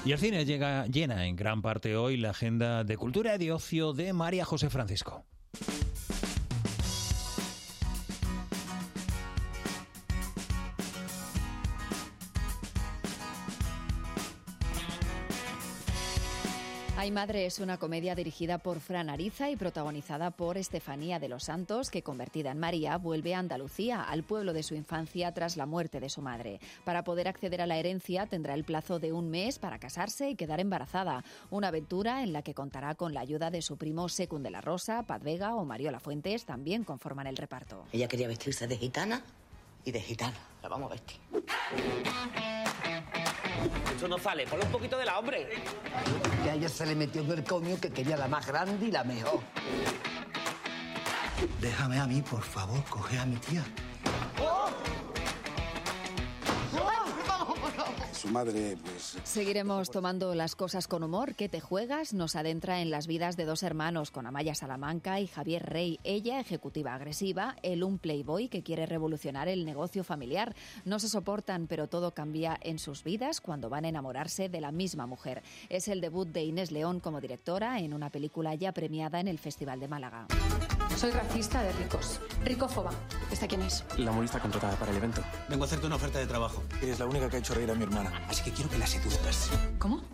Y el cine llega llena en gran parte hoy la agenda de cultura y de ocio de María José Francisco. Ay Madre es una comedia dirigida por Fran Ariza y protagonizada por Estefanía de los Santos, que convertida en María vuelve a Andalucía, al pueblo de su infancia tras la muerte de su madre. Para poder acceder a la herencia tendrá el plazo de un mes para casarse y quedar embarazada. Una aventura en la que contará con la ayuda de su primo Secund de la Rosa, Paz Vega o Mariola Fuentes, también conforman el reparto. Ella quería vestirse de gitana y de gitana. La vamos a vestir. Eso no sale, ponle un poquito de la, hombre. Que a ella se le metió en el coño que quería la más grande y la mejor. Déjame a mí, por favor, coge a mi tía. ¡Oh! Su madre, pues... Seguiremos tomando las cosas con humor. ¿Qué te juegas? Nos adentra en las vidas de dos hermanos, con Amaya Salamanca y Javier Rey. Ella, ejecutiva agresiva, él un playboy que quiere revolucionar el negocio familiar. No se soportan, pero todo cambia en sus vidas cuando van a enamorarse de la misma mujer. Es el debut de Inés León como directora en una película ya premiada en el Festival de Málaga. Soy racista de ricos. Ricófoba. ¿Esta quién es? La humorista contratada para el evento. Vengo a hacerte una oferta de trabajo. Eres la única que ha hecho reír a mi hermana. Así que quiero que la seduzcas. ¿Cómo?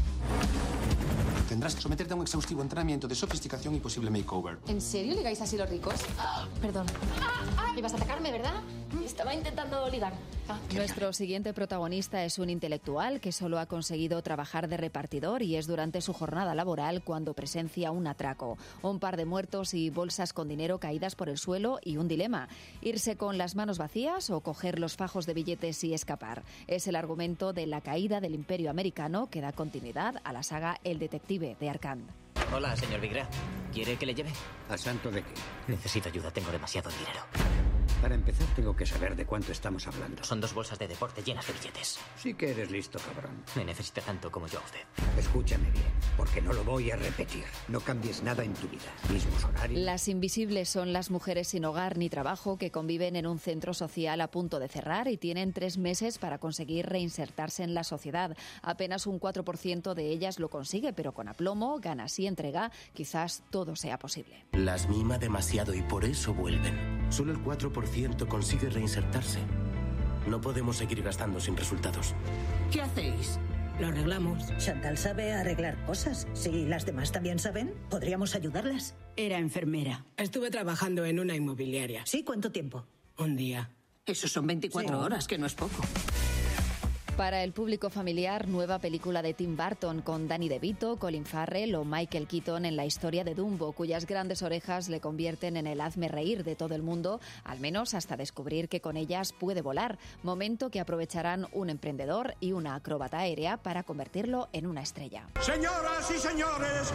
Tendrás que someterte a un exhaustivo entrenamiento de sofisticación y posible makeover. ¿En serio ligáis así los ricos? Ah, perdón. Ah, ibas a atacarme, ¿verdad? Estaba intentando ligar. Ah, Nuestro siguiente protagonista es un intelectual que solo ha conseguido trabajar de repartidor y es durante su jornada laboral cuando presencia un atraco. Un par de muertos y bolsas con dinero caídas por el suelo y un dilema. ¿Irse con las manos vacías o coger los fajos de billetes y escapar? Es el argumento de La caída del Imperio Americano que da continuidad a la saga El detective de Arcand. Hola, señor Vigra. ¿Quiere que le lleve? ¿A santo de qué? Necesito ayuda, tengo demasiado dinero. Para empezar, tengo que saber de cuánto estamos hablando. Son dos bolsas de deporte llenas de billetes. Sí que eres listo, cabrón. Me necesita tanto como yo a usted. Escúchame bien, porque no lo voy a repetir. No cambies nada en tu vida. Mismos horarios. Las invisibles son las mujeres sin hogar ni trabajo que conviven en un centro social a punto de cerrar y tienen tres meses para conseguir reinsertarse en la sociedad. Apenas un cuatro por ciento de ellas lo consigue, pero con aplomo, ganas y entrega, quizás todo sea posible. Las mima demasiado y por eso vuelven. Solo el cuatro por ciento consigue reinsertarse. No podemos seguir gastando sin resultados. ¿Qué hacéis? Lo arreglamos. Chantal sabe arreglar cosas. Si las demás también saben, podríamos ayudarlas. Era enfermera. Estuve trabajando en una inmobiliaria. ¿Sí? ¿Cuánto tiempo? Un día. Eso son veinticuatro Sí. horas, que no es poco. Para el público familiar, nueva película de Tim Burton con Danny DeVito, Colin Farrell o Michael Keaton en la historia de Dumbo, cuyas grandes orejas le convierten en el hazme reír de todo el mundo, al menos hasta descubrir que con ellas puede volar, momento que aprovecharán un emprendedor y una acróbata aérea para convertirlo en una estrella. Señoras y señores,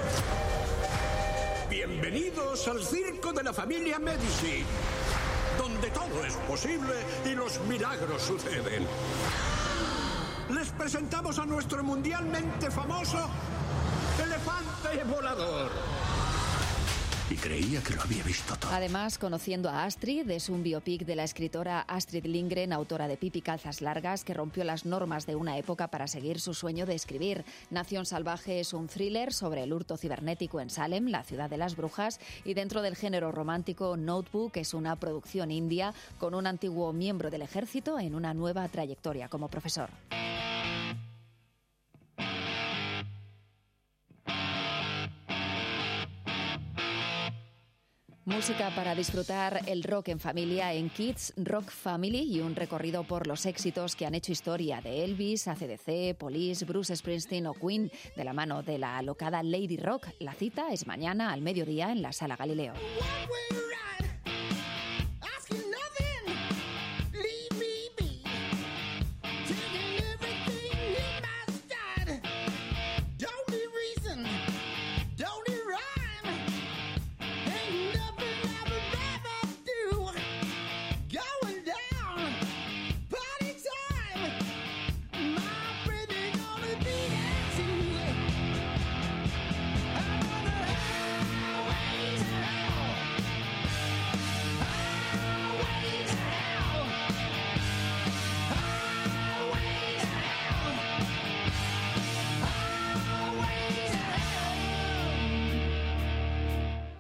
bienvenidos al circo de la familia Medici, donde todo es posible y los milagros suceden. Les presentamos a nuestro mundialmente famoso elefante volador. Y creía que lo había visto todo. Además, Conociendo a Astrid es un biopic de la escritora Astrid Lindgren, autora de Pipi Calzas Largas, que rompió las normas de una época para seguir su sueño de escribir. Nación Salvaje es un thriller sobre el hurto cibernético en Salem, la ciudad de las brujas, y dentro del género romántico, Notebook es una producción india con un antiguo miembro del ejército en una nueva trayectoria como profesor. Música para disfrutar el rock en familia en Kids Rock Family y un recorrido por los éxitos que han hecho historia de Elvis, A C D C, Police, Bruce Springsteen o Queen de la mano de la alocada Lady Rock. La cita es mañana al mediodía en la Sala Galileo.